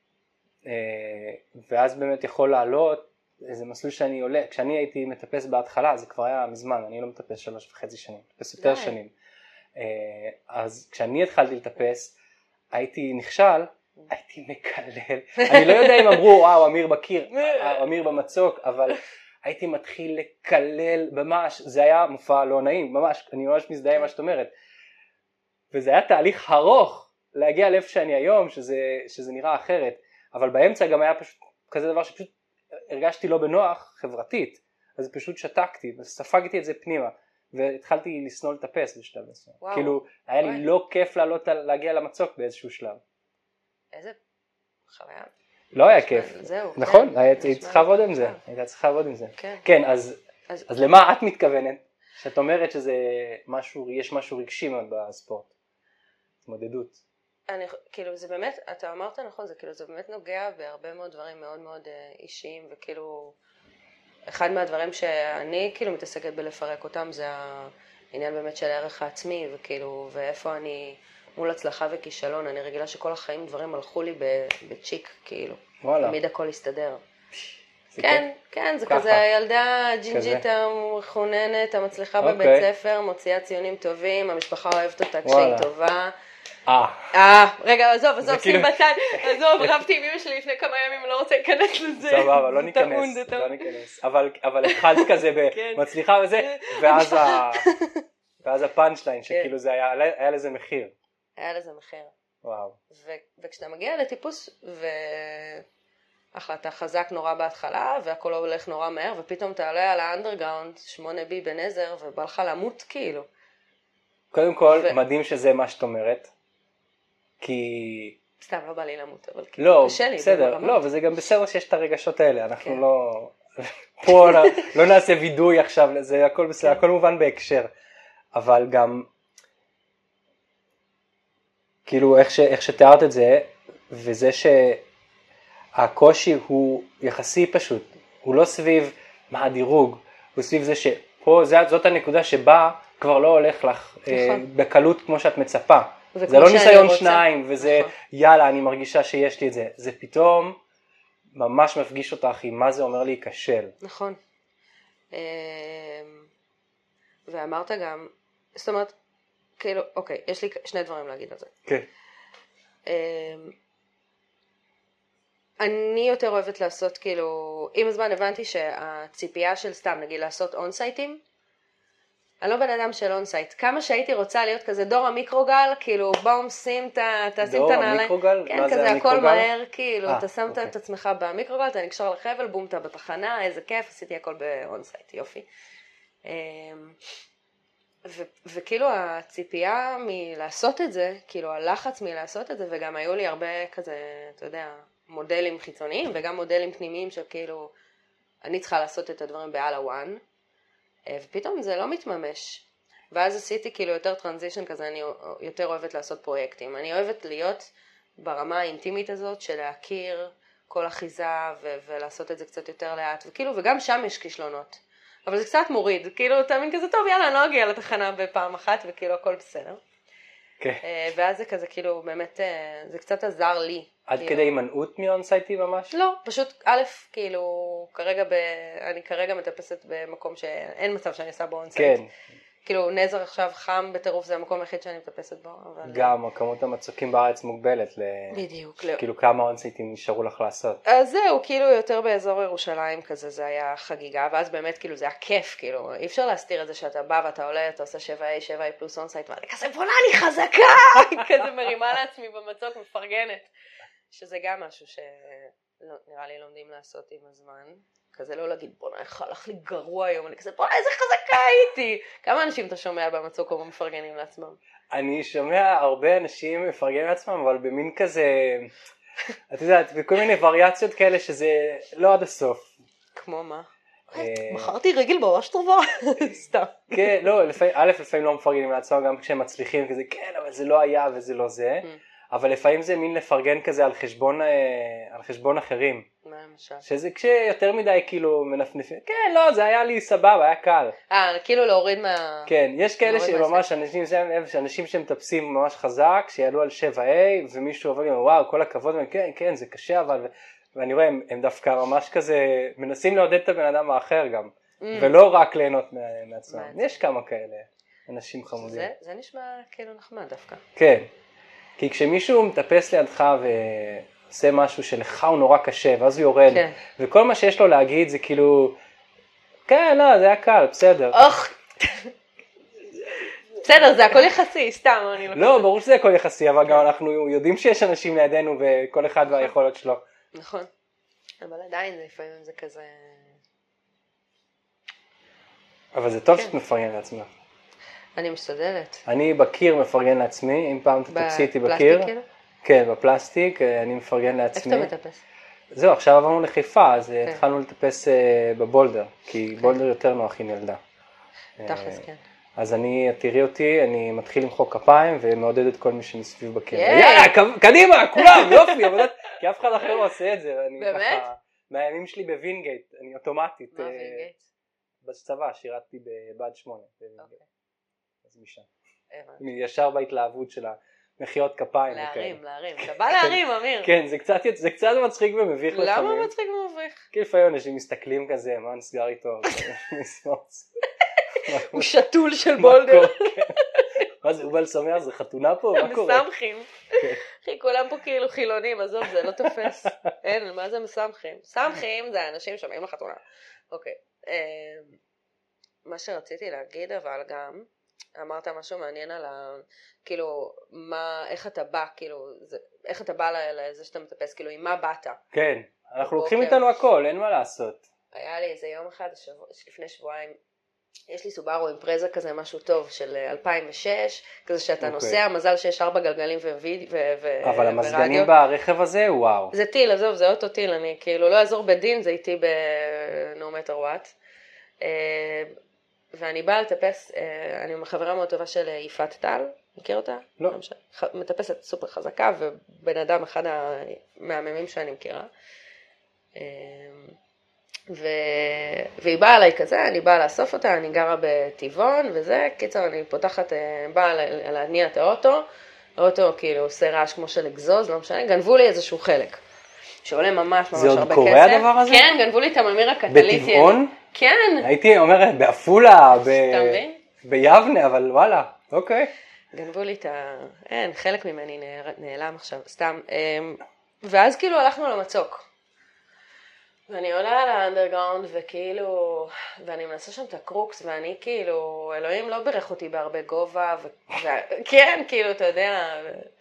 Speaker 2: ואז באמת יכול לעלות איזה מסלול שאני עולה, כשאני הייתי מטפס בהתחלה, זה כבר היה מזמן, אני לא מטפס שלוש וחצי שנים, מטפס יותר שנים, אז כשאני התחלתי לטפס, הייתי נכשל, הייתי מקלל, אני לא יודע אם אמרו, וואו, אמיר בקיר, אמיר במצוק, אבל הייתי מתחיל לקלל ממש, זה היה מופע לא נעים, ממש, אני ממש מזדהה מה שאת אומרת, וזה היה תהליך ארוך להגיע לאיפה שאני היום, שזה, שזה נראה אחרת, אבל באמצע גם היה פשוט כזה דבר שפשוט הרגשתי לא בנוח חברתית, אז פשוט שתקתי וספגתי את זה פנימה, והתחלתי לסנול לטפס בשלב מסוים. כאילו היה לי וואי. לא כיף לעלות, להגיע למצוק באיזשהו שלב.
Speaker 3: איזה חוויה.
Speaker 2: לא היה כיף.
Speaker 3: זהו.
Speaker 2: נכון,
Speaker 3: כן.
Speaker 2: היית צריכה לעבוד עם זה. היית צריכה לעבוד עם זה.
Speaker 3: כן.
Speaker 2: כן, אז,
Speaker 3: אז...
Speaker 2: אז למה את מתכוונת? שאת אומרת שזה משהו, יש משהו רגשי בספורט. התמודדות.
Speaker 3: אני, כאילו זה באמת, אתה אמרת נכון, זה כאילו זה באמת נוגע בהרבה מאוד דברים מאוד מאוד אישיים, וכאילו אחד מהדברים שאני כאילו מתעסקת בלפרק אותם זה העניין באמת של הערך העצמי, וכאילו ואיפה אני מול הצלחה וכישלון, אני רגילה שכל החיים דברים הלכו לי בצ'יק, כאילו.
Speaker 2: וואלה.
Speaker 3: תמיד הכל הסתדר.
Speaker 2: זה
Speaker 3: כן, כן, זה
Speaker 2: ככה.
Speaker 3: כזה הילדה הג'ינג'ית
Speaker 2: כזה.
Speaker 3: המחוננת, המצליחה
Speaker 2: אוקיי.
Speaker 3: בבית ספר, מוציאה ציונים טובים, המשפחה אוהבת אותה כשהיא
Speaker 2: וואלה.
Speaker 3: טובה.
Speaker 2: אה.
Speaker 3: אה, רגע, עזוב, עזוב, שים
Speaker 2: כאילו-
Speaker 3: בצד, עזוב, רבתי עם אמא שלי לפני כמה ימים, לא רוצה להיכנס לזה.
Speaker 2: סבבה, לא
Speaker 3: זה טעון,
Speaker 2: ניכנס,
Speaker 3: זה
Speaker 2: לא
Speaker 3: טעון.
Speaker 2: ניכנס. אבל, אבל התחלת כזה
Speaker 3: כן.
Speaker 2: במצליחה וזה, ואז ה... ואז הפאנץ' ליין, שכאילו זה היה, היה לזה מחיר.
Speaker 3: היה לזה מחיר.
Speaker 2: וואו.
Speaker 3: ו- וכשאתה מגיע לטיפוס, ואחלה, אתה חזק נורא בהתחלה, והכל הולך נורא מהר, ופתאום אתה עולה על האנדרגראונד, שמונה בי בנזר, ובא לך למות כאילו.
Speaker 2: קודם כל,
Speaker 3: ו-
Speaker 2: מדהים שזה מה שאת אומרת, כי...
Speaker 3: סתם, לא בא לי למות, אבל כאילו,
Speaker 2: לא,
Speaker 3: קשה לי.
Speaker 2: בסדר,
Speaker 3: ברמות.
Speaker 2: לא, וזה גם בסדר שיש את הרגשות האלה, אנחנו
Speaker 3: כן.
Speaker 2: לא... פה לא, לא נעשה וידוי עכשיו, זה הכל בסדר, הכל מובן בהקשר, אבל גם... כאילו איך, ש, איך שתיארת את זה, וזה שהקושי הוא יחסי פשוט, הוא לא סביב מה הדירוג, הוא סביב זה שפה זאת, זאת הנקודה שבה כבר לא הולך לך נכון. אה, בקלות כמו שאת מצפה. זה לא ניסיון רוצה. שניים וזה נכון. יאללה אני מרגישה שיש לי את זה, זה פתאום ממש מפגיש אותך עם מה זה אומר להיכשל.
Speaker 3: נכון. ואמרת גם, זאת אומרת, כאילו, אוקיי, יש לי שני דברים להגיד על זה.
Speaker 2: כן.
Speaker 3: אני יותר אוהבת לעשות, כאילו, עם הזמן הבנתי שהציפייה של סתם, נגיד, לעשות אונסייטים, אני לא בן אדם של אונסייט. כמה שהייתי רוצה להיות כזה דור המיקרוגל, כאילו, בואו שים את הנעליים.
Speaker 2: דור המיקרוגל?
Speaker 3: כן,
Speaker 2: מה
Speaker 3: כזה
Speaker 2: זה המיקרוגל?
Speaker 3: הכל מהר, כאילו,
Speaker 2: 아,
Speaker 3: אתה שמת
Speaker 2: אוקיי.
Speaker 3: את עצמך במיקרוגל, אתה נקשר לחבל, בום, אתה בתחנה, איזה כיף, עשיתי הכל באונסייט, יופי. ו- וכאילו הציפייה מלעשות את זה, כאילו הלחץ מלעשות את זה, וגם היו לי הרבה כזה, אתה יודע, מודלים חיצוניים, וגם מודלים פנימיים של כאילו, אני צריכה לעשות את הדברים בעל הוואן, ופתאום זה לא מתממש. ואז עשיתי כאילו יותר טרנזישן כזה, אני יותר אוהבת לעשות פרויקטים. אני אוהבת להיות ברמה האינטימית הזאת של להכיר כל אחיזה, ו- ולעשות את זה קצת יותר לאט, וכאילו, וגם שם יש כישלונות. אבל זה קצת מוריד, כאילו אתה מין כזה טוב, יאללה, אני לא אגיע לתחנה בפעם אחת, וכאילו הכל בסדר.
Speaker 2: כן.
Speaker 3: ואז זה כזה כאילו באמת, זה קצת עזר לי.
Speaker 2: עד
Speaker 3: כאילו.
Speaker 2: כדי הימנעות מאונסייטי ממש?
Speaker 3: לא, פשוט א', כאילו, כרגע ב... אני כרגע מטפסת במקום שאין מצב שאני עושה בו אונסייט.
Speaker 2: כן.
Speaker 3: כאילו נזר עכשיו חם בטירוף, זה המקום היחיד שאני מטפסת בו. אבל...
Speaker 2: גם כמות המצוקים בארץ מוגבלת. ל...
Speaker 3: בדיוק. לא.
Speaker 2: כאילו כמה אונסייטים נשארו לך לעשות.
Speaker 3: אז זהו, כאילו יותר באזור ירושלים כזה, זה היה חגיגה, ואז באמת כאילו זה היה כיף, כאילו, אי אפשר להסתיר את זה שאתה בא ואתה עולה, אתה עושה שבע איי, שבע איי פלוס אונסייט, ואני כזה בונה לי חזקה, כזה מרימה לעצמי במצוק, מפרגנת, שזה גם משהו שנראה לי לומדים לעשות עם הזמן, כזה לא להגיד בונה, איך הלך לי גרוע היום, אני כזה בונה איזה חזקה הייתי, כמה אנשים אתה שומע במצוק או מפרגנים לעצמם?
Speaker 2: אני שומע הרבה אנשים מפרגנים לעצמם, אבל במין כזה, את יודעת, בכל מיני וריאציות כאלה שזה לא עד הסוף.
Speaker 3: כמו מה? מכרתי רגל בראש טובה, סתם. כן,
Speaker 2: לא, א', לפעמים לא מפרגנים לעצמם, גם כשהם מצליחים כזה, כן, אבל זה לא היה וזה לא זה, אבל לפעמים זה מין לפרגן כזה על חשבון, על חשבון אחרים.
Speaker 3: מה למשל?
Speaker 2: שזה כשיותר מדי כאילו מנפנפים, כן, לא, זה היה לי סבבה, היה קל.
Speaker 3: אה, כאילו להוריד מה...
Speaker 2: כן, יש כאלה שממש, אנשים, אנשים שמטפסים ממש חזק, שיעלו על שבע איי, ומישהו עובר, וואו, כל הכבוד, כן, כן, זה קשה, אבל... ואני רואה, הם, הם דווקא ממש כזה, מנסים לעודד את הבן אדם האחר גם, mm. ולא רק ליהנות מעצמם. יש כמה כאלה, אנשים חמודים.
Speaker 3: זה, זה נשמע כאילו נחמד דווקא.
Speaker 2: כן, כי כשמישהו מטפס לידך ועושה משהו שלך הוא נורא קשה, ואז הוא יורד, כן. וכל מה שיש לו להגיד זה כאילו, כן, לא, זה היה קל, בסדר.
Speaker 3: אוח, בסדר, זה הכל יחסי, סתם. אני לא,
Speaker 2: לא, ברור שזה הכל יחסי, אבל גם אנחנו יודעים שיש אנשים לידינו, וכל אחד והיכולות שלו.
Speaker 3: נכון, אבל עדיין לפעמים זה כזה...
Speaker 2: אבל זה טוב שאת מפרגן לעצמך.
Speaker 3: אני משתדלת.
Speaker 2: אני בקיר מפרגן לעצמי, אם פעם תטפסי איתי בקיר. בפלסטיק כאילו? כן, בפלסטיק, אני מפרגן לעצמי.
Speaker 3: איפה אתה מטפס?
Speaker 2: זהו, עכשיו עברנו לחיפה, אז התחלנו לטפס בבולדר, כי בולדר יותר נוח עם ילדה.
Speaker 3: תכלס, כן.
Speaker 2: אז אני, תראי אותי, אני מתחיל למחוא כפיים ומעודד את כל מי שמסביב בקיר. יאללה, קדימה, כולם, יופי, אבל כי אף אחד אחר לא עושה את זה.
Speaker 3: באמת?
Speaker 2: מהימים שלי בווינגייט, אני אוטומטית.
Speaker 3: מה וינגייט?
Speaker 2: בצבא, שירתתי בבה"ד שמונה בווינגייט. אז משם. ישר בהתלהבות של מחיאות כפיים.
Speaker 3: להרים, להרים. אתה בא להרים, אמיר.
Speaker 2: כן, זה קצת, זה קצת מצחיק ומביך לפעמים.
Speaker 3: למה מצחיק ומביך?
Speaker 2: כי לפעמים אנשים מסתכלים כזה, מה נסגר איתו?
Speaker 3: הוא שתול של בולדר.
Speaker 2: מה זה, הוא בא לשמח, זה חתונה פה? מה קורה?
Speaker 3: מסמכים. אחי, כולם פה כאילו חילונים, עזוב, זה לא תופס. אין, מה זה מסמכים? מסמכים זה האנשים שבאים לחתונה. אוקיי. מה שרציתי להגיד, אבל גם, אמרת משהו מעניין על ה... כאילו, מה, איך אתה בא, כאילו, זה, איך אתה בא לזה שאתה מטפס, כאילו, עם מה באת?
Speaker 2: כן, אנחנו לוקחים איתנו הכל, אין מה לעשות.
Speaker 3: היה לי איזה יום אחד, השבוע, לפני שבועיים, יש לי סובארו עם פרזה כזה, משהו טוב, של אלפיים ושש, כזה שאתה okay. נוסע, מזל שיש ארבע גלגלים וויד, ו- ו-
Speaker 2: אבל המזגנים ברכב הזה, וואו.
Speaker 3: זה טיל, עזוב, זה אוטו טיל, אני כאילו לא אעזור בדין, זה איתי ב-no matter what. ואני באה לטפס, אני מחברה מאוד טובה של יפעת טל, מכיר אותה?
Speaker 2: לא.
Speaker 3: מטפסת סופר חזקה, ובן אדם אחד מהממים שאני מכירה. ו... והיא באה עליי כזה, אני באה לאסוף אותה, אני גרה בטבעון וזה, קיצר אני פותחת, באה להניע את האוטו, האוטו כאילו עושה רעש כמו של אגזוז, לא משנה, גנבו לי איזשהו חלק, שעולה ממש ממש הרבה כסף.
Speaker 2: זה עוד קורה הדבר הזה?
Speaker 3: כן, גנבו לי את הממיר הקטליטי.
Speaker 2: בטבעון?
Speaker 3: כן.
Speaker 2: הייתי אומרת באפולה, ב... ביבנה, אבל וואלה, אוקיי.
Speaker 3: גנבו לי את ה... אין, חלק ממני נעלם עכשיו, סתם. ואז כאילו הלכנו למצוק. ואני עולה על האנדרגראונד וכאילו, ואני מנסה שם את הקרוקס, ואני כאילו, אלוהים לא בירך אותי בהרבה גובה, וכן, כאילו, אתה יודע,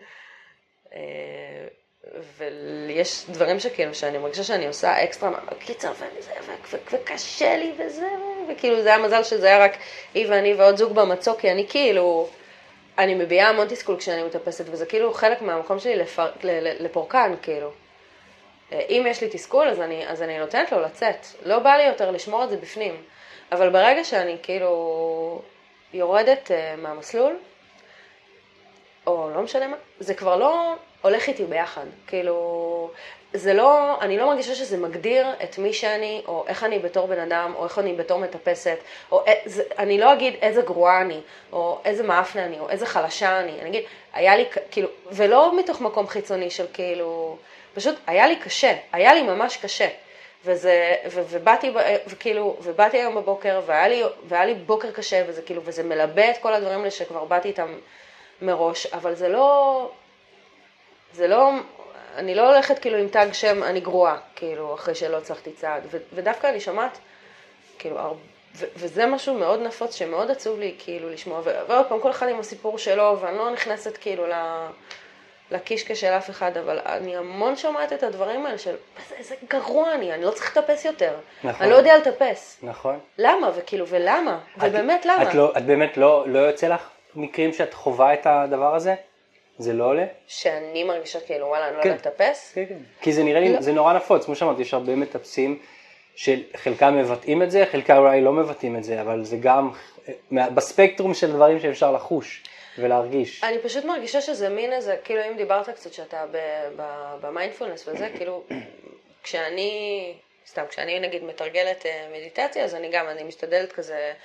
Speaker 3: ויש דברים שכאילו, שאני מרגישה שאני עושה אקסטרה, קיצר, וקשה לי וזה, וכאילו זה היה מזל שזה היה רק היא ואני ועוד זוג במצוק, כי אני כאילו, אני מביאה המון תסכול כשאני מטפסת, וזה כאילו חלק מהמקום שלי לפורקן, כאילו. אם יש לי תסכול, אז אני, אז אני נותנת לו לצאת. לא בא לי יותר לשמור את זה בפנים. אבל ברגע שאני כאילו יורדת uh, מהמסלול, או לא משנה מה, זה כבר לא הולך איתי ביחד. כאילו, זה לא, אני לא מרגישה שזה מגדיר את מי שאני, או איך אני בתור בן אדם, או איך אני בתור מטפסת, או זה, אני לא אגיד איזה גרועה אני, או איזה מאפנה אני, או איזה חלשה אני. אני אגיד, היה לי, כאילו, ולא מתוך מקום חיצוני של כאילו... פשוט היה לי קשה, היה לי ממש קשה, וזה, ו, ובאתי, וכאילו, ובאתי היום בבוקר, והיה לי, והיה לי בוקר קשה, וזה כאילו, וזה מלבה את כל הדברים האלה שכבר באתי איתם מראש, אבל זה לא, זה לא, אני לא הולכת כאילו עם תג שם, אני גרועה, כאילו, אחרי שלא הצלחתי צעד, ו, ודווקא אני שמעת, כאילו, ו, וזה משהו מאוד נפוץ, שמאוד עצוב לי, כאילו, לשמוע, ועוד פעם, כל אחד עם הסיפור שלו, ואני לא נכנסת, כאילו, ל... לקישקה של אף אחד, אבל אני המון שומעת את הדברים האלה של, איזה גרוע אני, אני לא צריך לטפס יותר. נכון. אני לא יודע לטפס.
Speaker 2: נכון.
Speaker 3: למה? וכאילו, ולמה? את, ובאמת למה?
Speaker 2: את, לא, את באמת לא, לא יוצא לך מקרים שאת חובה את הדבר הזה? זה לא עולה?
Speaker 3: שאני מרגישה כאילו, וואלה, אני לא יודעת לטפס?
Speaker 2: כן, כן. כי זה נראה לי, לא. זה נורא נפוץ. כמו שאמרתי, יש הרבה מטפסים שחלקם מבטאים את זה, חלקם אולי לא מבטאים את זה, אבל זה גם בספקטרום של דברים שאפשר לחוש. ולהרגיש.
Speaker 3: אני פשוט מרגישה שזה מין איזה, כאילו אם דיברת קצת שאתה במיינדפולנס וזה, כאילו כשאני, סתם, כשאני נגיד מתרגלת מדיטציה, אז אני גם, אני משתדלת כזה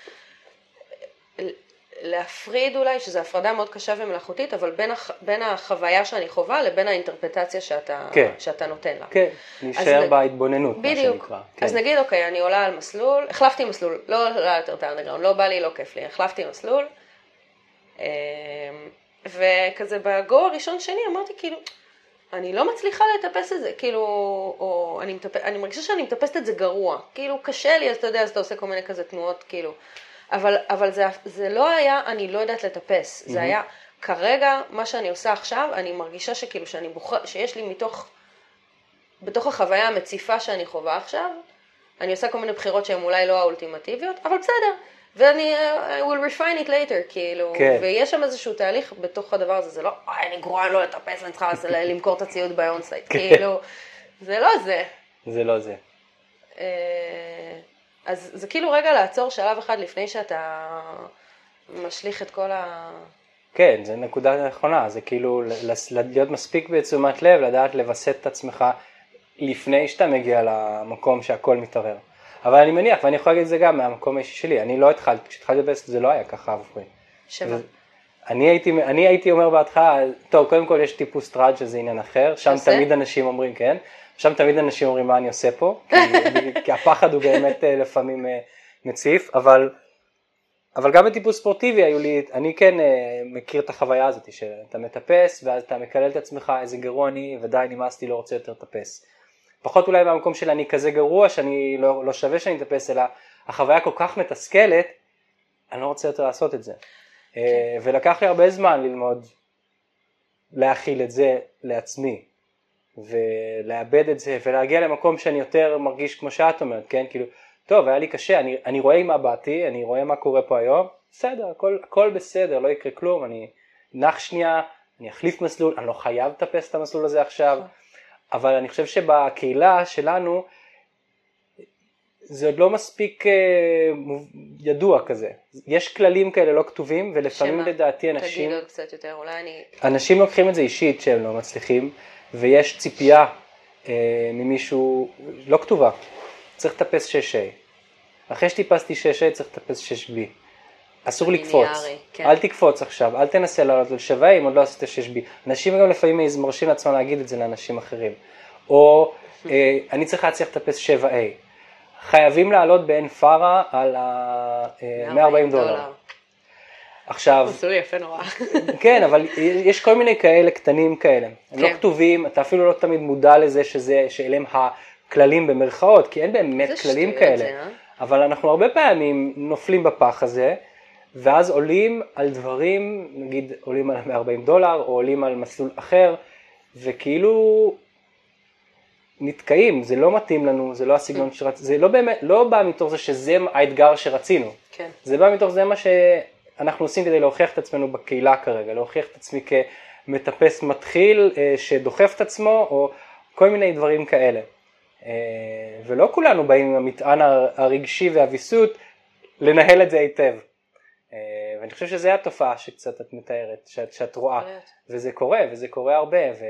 Speaker 3: להפריד אולי, שזו הפרדה מאוד קשה ומלאכותית, אבל בין, הח, בין החוויה שאני חובה לבין האינטרפטציה שאתה, כן. שאתה נותן לה.
Speaker 2: כן, נשאר בהתבוננות,
Speaker 3: בדיוק. מה שנקרא. כן. אז נגיד, אוקיי, אני עולה על מסלול, החלפתי מסלול, לא עולה יותר את האנדרגראונד, לא בא לי, לא כיף לי, החלפתי מסלול, וכזה בגו הראשון שני אמרתי כאילו, אני לא מצליחה לטפס את זה, כאילו, או אני, מטפ... אני מרגישה שאני מטפסת את זה גרוע, כאילו קשה לי, אז אתה יודע, אז אתה עושה כל מיני כזה תנועות, כאילו, אבל, אבל זה, זה לא היה, אני לא יודעת לטפס, זה היה, כרגע מה שאני עושה עכשיו, אני מרגישה שכאילו, שאני בוחר, שיש לי מתוך, בתוך החוויה המציפה שאני חווה עכשיו, אני עושה כל מיני בחירות שהן אולי לא האולטימטיביות, אבל בסדר. ואני, I will refine it later, כאילו, כן. ויש שם איזשהו תהליך בתוך הדבר הזה, זה לא, אוי, אני גרועה, אני לא לטפס, אני צריכה למכור את הציוד באונסייט, כן. כאילו, זה לא זה.
Speaker 2: זה לא זה.
Speaker 3: אז זה כאילו רגע לעצור שלב אחד לפני שאתה משליך את כל ה...
Speaker 2: כן, זה נקודה נכונה, זה כאילו להיות מספיק בתשומת לב, לדעת לבסט את עצמך לפני שאתה מגיע למקום שהכל מתערער. אבל אני מניח, ואני יכול להגיד את זה גם מהמקום האישי שלי, אני לא התחלתי, כשהתחלתי לטפס זה לא היה ככה עבורי.
Speaker 3: שמה?
Speaker 2: אני הייתי, אני הייתי אומר בהתחלה, טוב, קודם כל יש טיפוס טראג' שזה עניין אחר, שם תמיד אנשים אומרים, כן, שם תמיד אנשים אומרים מה אני עושה פה, כי, כי הפחד הוא באמת לפעמים מציף, אבל, אבל גם בטיפוס ספורטיבי היו לי, אני כן מכיר את החוויה הזאת, שאתה מטפס, ואז אתה מקלל את עצמך, איזה גרוע אני, ודי נמאסתי, לא רוצה יותר לטפס. פחות אולי מהמקום של אני כזה גרוע, שאני לא, לא שווה שאני אטפס, אלא החוויה כל כך מתסכלת, אני לא רוצה יותר לעשות את זה. Okay. ולקח לי הרבה זמן ללמוד להכיל את זה לעצמי, ולאבד את זה, ולהגיע למקום שאני יותר מרגיש כמו שאת אומרת, כן? כאילו, טוב, היה לי קשה, אני, אני רואה מה באתי, אני רואה מה קורה פה היום, בסדר, הכל, הכל בסדר, לא יקרה כלום, אני נח שנייה, אני אחליף מסלול, אני לא חייב לטפס את המסלול הזה עכשיו, okay. אבל אני חושב שבקהילה שלנו, זה עוד לא מספיק ידוע כזה. יש כללים כאלה לא כתובים, ולפעמים לדעתי אנשים...
Speaker 3: תגיד עוד קצת יותר, אולי אני...
Speaker 2: אנשים לוקחים את זה אישית שהם לא מצליחים, ויש ציפייה אה, ממישהו לא כתובה. צריך לטפס שש איי. אחרי שטיפסתי שש איי צריך לטפס שש בי. אסור לקפוץ.
Speaker 3: כן.
Speaker 2: אל תקפוץ עכשיו, אל תנסה לעלות על שבע איי אם עוד לא עשית שש בי. אנשים גם לפעמים מרשים לעצמם להגיד את זה לאנשים אחרים. או אה, אני צריך להצליח לטפס שבע איי. חייבים לעלות בעין פארה על ה-מאה וארבעים דולר. עכשיו...
Speaker 3: עשו לי יפה נורא.
Speaker 2: כן, אבל יש כל מיני כאלה קטנים כאלה. הם לא כתובים, אתה אפילו לא תמיד מודע לזה שאליהם הכללים במרכאות, כי אין באמת כללים כאלה. אבל אנחנו הרבה פעמים נופלים בפח הזה, ואז עולים על דברים, נגיד עולים על מאה וארבעים דולר, או עולים על מסלול אחר, וכאילו... נתקעים, זה לא מתאים לנו, זה לא הסגנון שרצינו, זה לא באמת, לא בא מתוך זה שזה האתגר שרצינו.
Speaker 3: כן.
Speaker 2: זה בא מתוך זה מה שאנחנו עושים כדי להוכיח את עצמנו בקהילה כרגע, להוכיח את עצמי כמטפס מתחיל שדוחף את עצמו, או כל מיני דברים כאלה. ולא כולנו באים עם המטען הרגשי והוויסות לנהל את זה היטב. ואני חושב שזה התופעה שקצת את מתארת, שאת, שאת רואה. וזה קורה, וזה קורה הרבה, ו...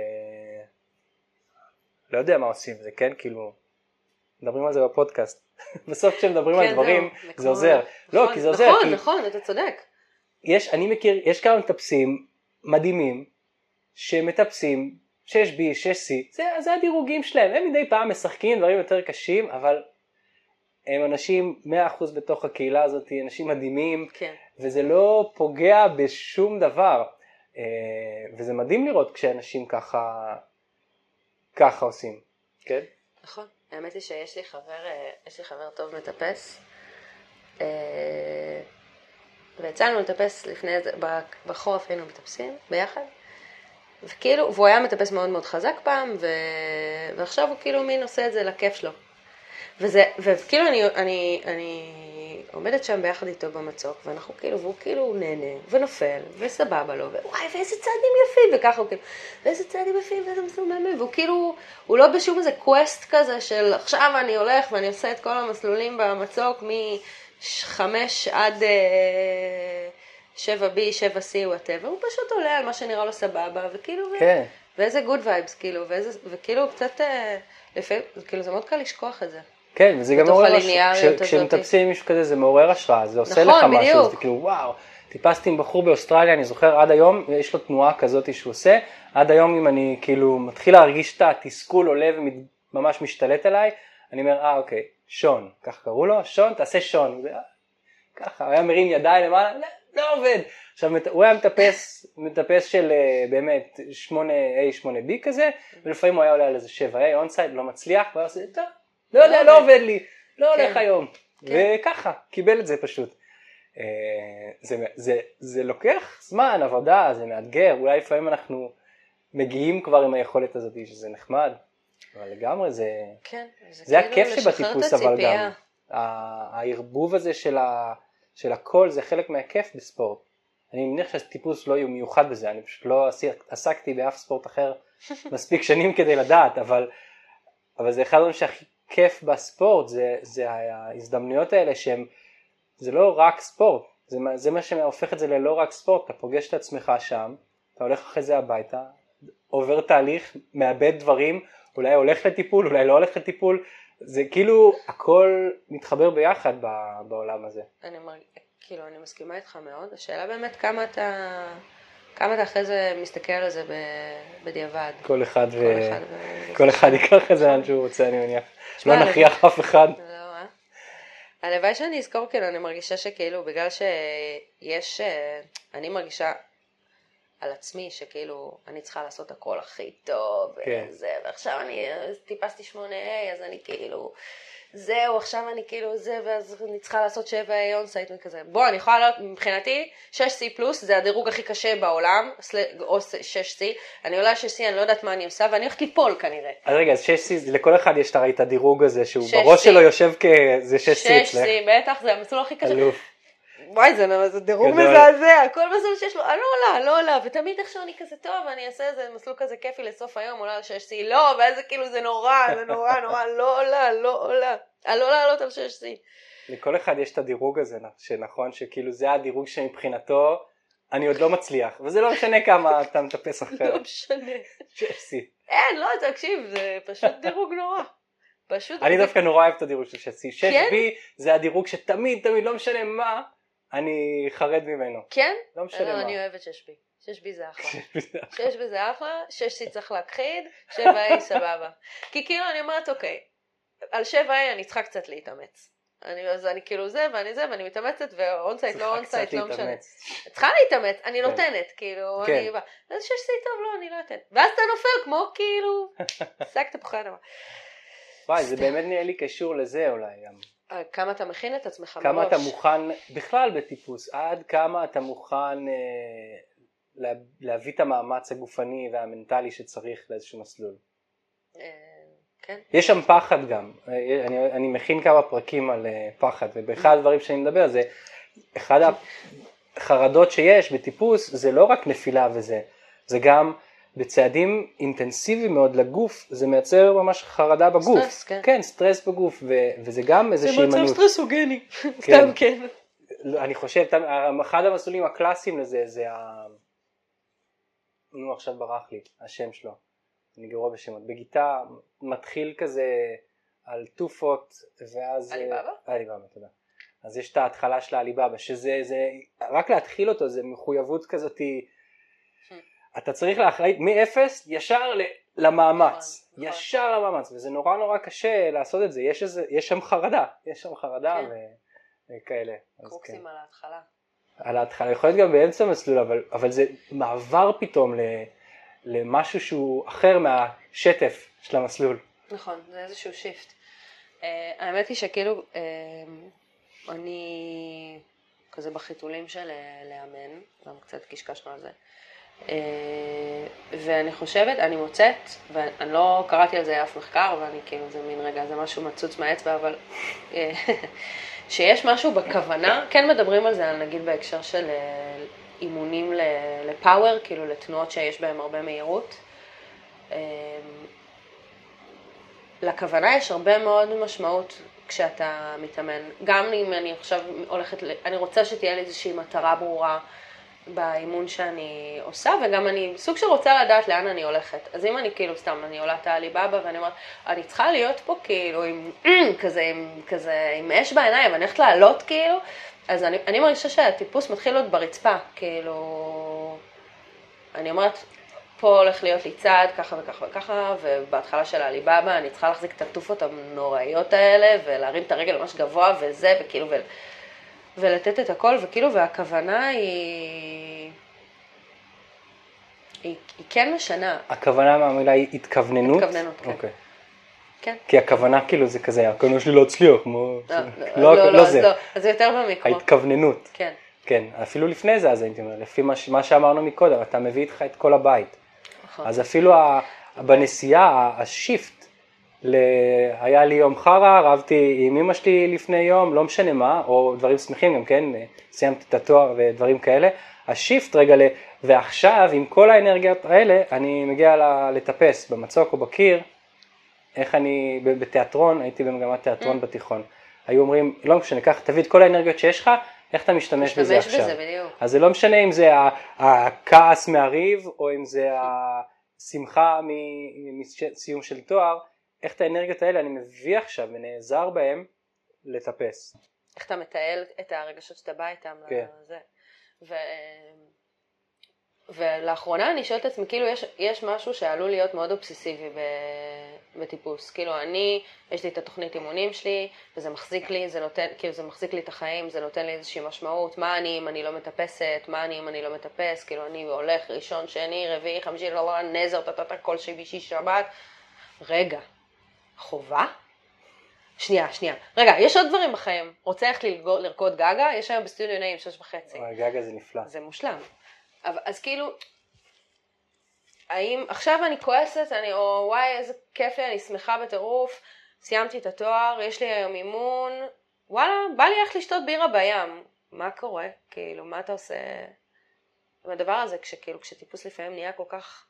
Speaker 2: לא יודע מה עושים זה, כן? כאילו, מדברים על זה בפודקאסט. בסוף כשמדברים על דברים, זה עוזר. לא, כי זה עוזר.
Speaker 3: נכון, נכון, אתה צודק.
Speaker 2: יש, אני מכיר, יש כמה מטפסים מדהימים, שמטפסים שש בי, שש סי, זה, זה הדירוגים שלהם. הם מדי פעם משחקים דברים יותר קשים, אבל הם אנשים מאה אחוז בתוך הקהילה הזאת, אנשים מדהימים,
Speaker 3: כן.
Speaker 2: וזה לא פוגע בשום דבר. וזה מדהים לראות כשאנשים ככה... ככה עושים, כן?
Speaker 3: נכון, האמת היא שיש לי חבר, יש לי חבר טוב מטפס, ויצאנו לטפס לפני, בחורף היינו מטפסים ביחד, וכאילו, והוא היה מטפס מאוד מאוד חזק פעם, ו... ועכשיו הוא כאילו מין עושה את זה לכיף שלו. וזה, וכאילו אני, אני, אני עומדת שם ביחד איתו במצוק, ואנחנו כאילו, והוא כאילו נהנה, ונופל, וסבבה לו, ווואי, ואיזה צעדים יפים, וככה הוא כאילו, ואיזה צעדים יפים, ואיזה מסלולים, והוא כאילו, הוא לא בשום איזה קווסט כזה של, עכשיו אני הולך ואני עושה את כל המסלולים במצוק, מחמש עד שבע בי, שבע סי, whatever, הוא פשוט עולה על מה שנראה לו סבבה, וכאילו,
Speaker 2: כן.
Speaker 3: ואיזה good vibes, כאילו, ואיזה, וכאילו קצת, לפעמים, כאילו זה מאוד קל לשכוח את זה.
Speaker 2: כן, וזה גם מעורר השראה, כשמטפסים מישהו כזה זה מעורר השראה, זה עושה לך משהו, זה כאילו וואו, טיפסתי עם בחור באוסטרליה, אני זוכר עד היום, יש לו תנועה כזאת שהוא עושה, עד היום אם אני כאילו מתחיל להרגיש את התסכול עולה וממש משתלט עליי, אני אומר, אה אוקיי, שון, כך קראו לו, שון, תעשה שון, ככה, הוא היה מרים ידיים למעלה, לא, לא עובד, עכשיו הוא היה מטפס, מטפס של באמת שמונה איי, שמונה בי כזה, ולפעמים הוא היה עולה על איזה שבע איי, אונסייד, לא מצליח, והוא עושה, טוב, לא יודע, לא עובד לי, לא הולך היום, וככה, קיבל את זה פשוט. זה לוקח זמן, עבודה, זה מאתגר, אולי לפעמים אנחנו מגיעים כבר עם היכולת הזאת שזה נחמד, אבל לגמרי זה הכיף שבטיפוס, אבל גם הערבוב הזה של הכל זה חלק מהכיף בספורט. אני מניח שהטיפוס לא יהיו מיוחד בזה, אני פשוט לא עסקתי באף ספורט אחר מספיק שנים כדי לדעת, אבל זה אחד הדברים שהכי כיף בספורט, זה, זה ההזדמנויות האלה שהם, זה לא רק ספורט, זה, זה מה שהופך את זה ללא רק ספורט, אתה פוגש את עצמך שם, אתה הולך אחרי זה הביתה, עובר תהליך, מאבד דברים, אולי הולך לטיפול, אולי לא הולך לטיפול, זה כאילו הכל מתחבר ביחד בעולם הזה.
Speaker 3: אני מרגיש, כאילו, אני מסכימה איתך מאוד. השאלה באמת כמה אתה, כמה אתה אחרי זה מסתכל על זה בדיעבד.
Speaker 2: כל אחד ו...
Speaker 3: כל אחד,
Speaker 2: כל אחד ייקח את זה לאן שהוא רוצה, אני מניח. לא נכריח אף אחד.
Speaker 3: לא, אה? הלוואי שאני אזכור, כאילו, אני מרגישה שכאילו, בגלל שיש, אני מרגישה על עצמי, שכאילו, אני צריכה לעשות הכל הכי טוב,
Speaker 2: כן.
Speaker 3: וזה, ועכשיו אני טיפסתי שמונה איי, אז אני כאילו, זהו, עכשיו אני כאילו זה, ואז אני צריכה לעשות שבע איי אונסייט וכזה. בוא, אני יכולה לעלות, מבחינתי, שש סי פלוס, זה הדירוג הכי קשה בעולם, או שש סי, אני עולה שש סי, אני לא יודעת מה אני עושה, ואני הולכת ליפול כנראה.
Speaker 2: אז רגע, אז שש סי, לכל אחד יש את הדירוג הזה, שהוא בראש שלו יושב כזה שש סי אצלך.
Speaker 3: שש סי, בטח, זה המסלול הכי קשה.
Speaker 2: אלוף.
Speaker 3: וואי, זה, זה דירוג מזעזע, כל מסלול שיש לו, אני לא עולה, לא עולה, ותמיד איכשהו אני כזה טוב, ואני אעשה איזה מסלול כזה כיפי לסוף היום, עולה על שש סי, לא, ואז זה כאילו זה נורא, זה נורא, נורא, לא עולה, לא עולה, אני לא לעלות על שש סי.
Speaker 2: לכל אחד יש את הדירוג הזה, שנכון, שכאילו זה הדירוג שמבחינתו, אני עוד לא מצליח, וזה לא משנה כמה אתה מטפס אחר.
Speaker 3: לא משנה.
Speaker 2: שש סי.
Speaker 3: אין, לא, תקשיב, זה פשוט דירוג נורא. פשוט...
Speaker 2: אני דווקא נורא אוהב את הדירוג של שש סי. שש בי זה הדירוג שתמיד, תמיד, לא משנה מה, אני חרד ממנו.
Speaker 3: כן?
Speaker 2: לא משנה מה.
Speaker 3: אני אוהבת שש בי. שש בי זה אחלה.
Speaker 2: שש בי זה אחלה.
Speaker 3: שש בי זה אחלה, שש סי צריך להכחיד, שבע איי סבבה. כי כאילו אני אומרת, אוקיי, על שבע איי אני צריכה קצת להתאמץ. אני, אז אני כאילו זה, ואני זה, ואני מתאמצת, ואונסייט, לא אונסייט, לא משנה. צריכה להתאמץ, אני נותנת, כאילו, אני באה. אז שש סי טוב, לא, אני לא נותנת. ואז אתה נופל כמו, כאילו, שק תפוחי אדמה.
Speaker 2: וואי, זה באמת נראה לי קשור לזה אולי גם.
Speaker 3: כמה אתה מכין את עצמך מראש.
Speaker 2: כמה אתה מוכן, בכלל בטיפוס, עד כמה אתה מוכן אה, לה, להביא את המאמץ הגופני והמנטלי שצריך לאיזשהו מסלול.
Speaker 3: אה, כן.
Speaker 2: יש שם פחד גם, אני, אני מכין כמה פרקים על אה, פחד, ובאחד הדברים שאני מדבר זה, אחד החרדות שיש בטיפוס זה לא רק נפילה וזה, זה גם בצעדים אינטנסיביים מאוד לגוף, זה מייצר ממש חרדה בגוף.
Speaker 3: סטרס, כן.
Speaker 2: כן, סטרס בגוף, ו- וזה גם איזושהי מנות.
Speaker 3: זה מצב סטרסוגני, סתם כן.
Speaker 2: אני חושב, אחד המסלולים הקלאסיים לזה, זה ה... נו, עכשיו ברח לי, השם שלו, אני גרוע בשמות. בגיטה מתחיל כזה על תופות, ואז...
Speaker 3: עליבאבא?
Speaker 2: עליבאבא, תודה. אז יש את ההתחלה של העליבאבא, שזה, זה, רק להתחיל אותו, זה מחויבות כזאת, אתה צריך להחליט מאפס ישר למאמץ,
Speaker 3: נכון,
Speaker 2: ישר למאמץ, וזה נורא נורא קשה לעשות את זה, יש, איזה, יש שם חרדה, יש שם חרדה
Speaker 3: כן.
Speaker 2: ו... וכאלה.
Speaker 3: קרוקסים
Speaker 2: כן.
Speaker 3: על ההתחלה.
Speaker 2: על ההתחלה, יכול להיות גם באמצע מסלול, אבל, אבל זה מעבר פתאום ל, למשהו שהוא אחר מהשטף של המסלול.
Speaker 3: נכון, זה איזשהו שיפט. Uh, האמת היא שכאילו, uh, אני כזה בחיתולים של לאמן, גם קצת קשקשנו על זה. Uh, ואני חושבת, אני מוצאת, ואני לא קראתי על זה אף מחקר, ואני כאילו, זה מין רגע, זה משהו מצוץ מהאצבע, אבל uh, שיש משהו בכוונה, כן מדברים על זה, נגיד בהקשר של uh, אימונים לפאוור, כאילו לתנועות שיש בהם הרבה מהירות. Uh, לכוונה יש הרבה מאוד משמעות כשאתה מתאמן. גם אם אני עכשיו הולכת, אני רוצה שתהיה לי איזושהי מטרה ברורה באימון שאני עושה, וגם אני סוג שרוצה לדעת לאן אני הולכת. אז אם אני כאילו סתם, אני עולה את העליבאבא ואני אומרת, אני צריכה להיות פה כאילו עם כזה, עם כזה, עם אש בעיניים, ואני הולכת לעלות כאילו, אז אני, אני מרגישה שהטיפוס מתחיל להיות ברצפה, כאילו, אני אומרת, פה הולך להיות לי צעד ככה וככה וככה, ובהתחלה של העליבאבא אני צריכה להחזיק את התופות הנוראיות האלה, ולהרים את הרגל ממש גבוה וזה, וכאילו, ו... ולתת את הכל, וכאילו, והכוונה היא... היא, היא כן משנה.
Speaker 2: הכוונה מהמילה היא התכווננות?
Speaker 3: התכווננות, כן.
Speaker 2: אוקיי.
Speaker 3: כן.
Speaker 2: כי הכוונה כאילו זה כזה, הכוונה שלי לא הצליח, כמו...
Speaker 3: לא,
Speaker 2: לא,
Speaker 3: לא,
Speaker 2: לא זה.
Speaker 3: לא, אז זה יותר במיקרו.
Speaker 2: ההתכווננות.
Speaker 3: כן.
Speaker 2: כן, אפילו לפני זה, אז הייתי אומר, לפי מה, מה שאמרנו מקודם, אתה מביא איתך את כל הבית.
Speaker 3: נכון.
Speaker 2: אז אפילו ה, בנסיעה, השיפט, ל... היה לי יום חרה, רבתי עם אמא שלי לפני יום, לא משנה מה, או דברים שמחים גם, כן, סיימתי את התואר ודברים כאלה, השיפט רגע, ל... ועכשיו עם כל האנרגיות האלה, אני מגיע לטפס במצוק או בקיר, איך אני, בתיאטרון, הייתי במגמת תיאטרון בתיכון, היו אומרים, לא משנה, ככה, תביא את כל האנרגיות שיש לך, איך אתה משתמש בזה עכשיו?
Speaker 3: בזה, בדיוק.
Speaker 2: אז זה לא משנה אם זה הכעס מהריב, או אם זה השמחה מסיום של תואר, איך את האנרגיות האלה אני מביא עכשיו ונעזר בהם לטפס.
Speaker 3: איך אתה מתעל את הרגשות שאתה בא איתם.
Speaker 2: כן.
Speaker 3: לזה. ו... ולאחרונה אני שואלת את עצמי, כאילו יש, יש משהו שעלול להיות מאוד אובססיבי בטיפוס. כאילו אני, יש לי את התוכנית אימונים שלי, וזה מחזיק לי, זה נותן, כאילו זה מחזיק לי את החיים, זה נותן לי איזושהי משמעות, מה אני אם אני לא מטפסת, מה אני אם אני לא מטפס, כאילו אני הולך ראשון, שני, רביעי, חמישי, לא, לא, נזר, טטטה, כל שבישי, שבת. רגע, חובה? שנייה, שנייה. רגע, יש עוד דברים בחיים. רוצה ללכת לרקוד גגה? יש היום בסטודיו נעים שש וחצי.
Speaker 2: גגה זה נפלא.
Speaker 3: זה מושלם. אבל, אז כאילו, האם, עכשיו אני כועסת, אני, או וואי, איזה כיף לי, אני שמחה בטירוף, סיימתי את התואר, יש לי היום אימון, וואלה, בא לי איך לשתות בירה בים. מה קורה? כאילו, מה אתה עושה עם הדבר הזה, כשכאילו, כשטיפוס לפעמים נהיה כל כך,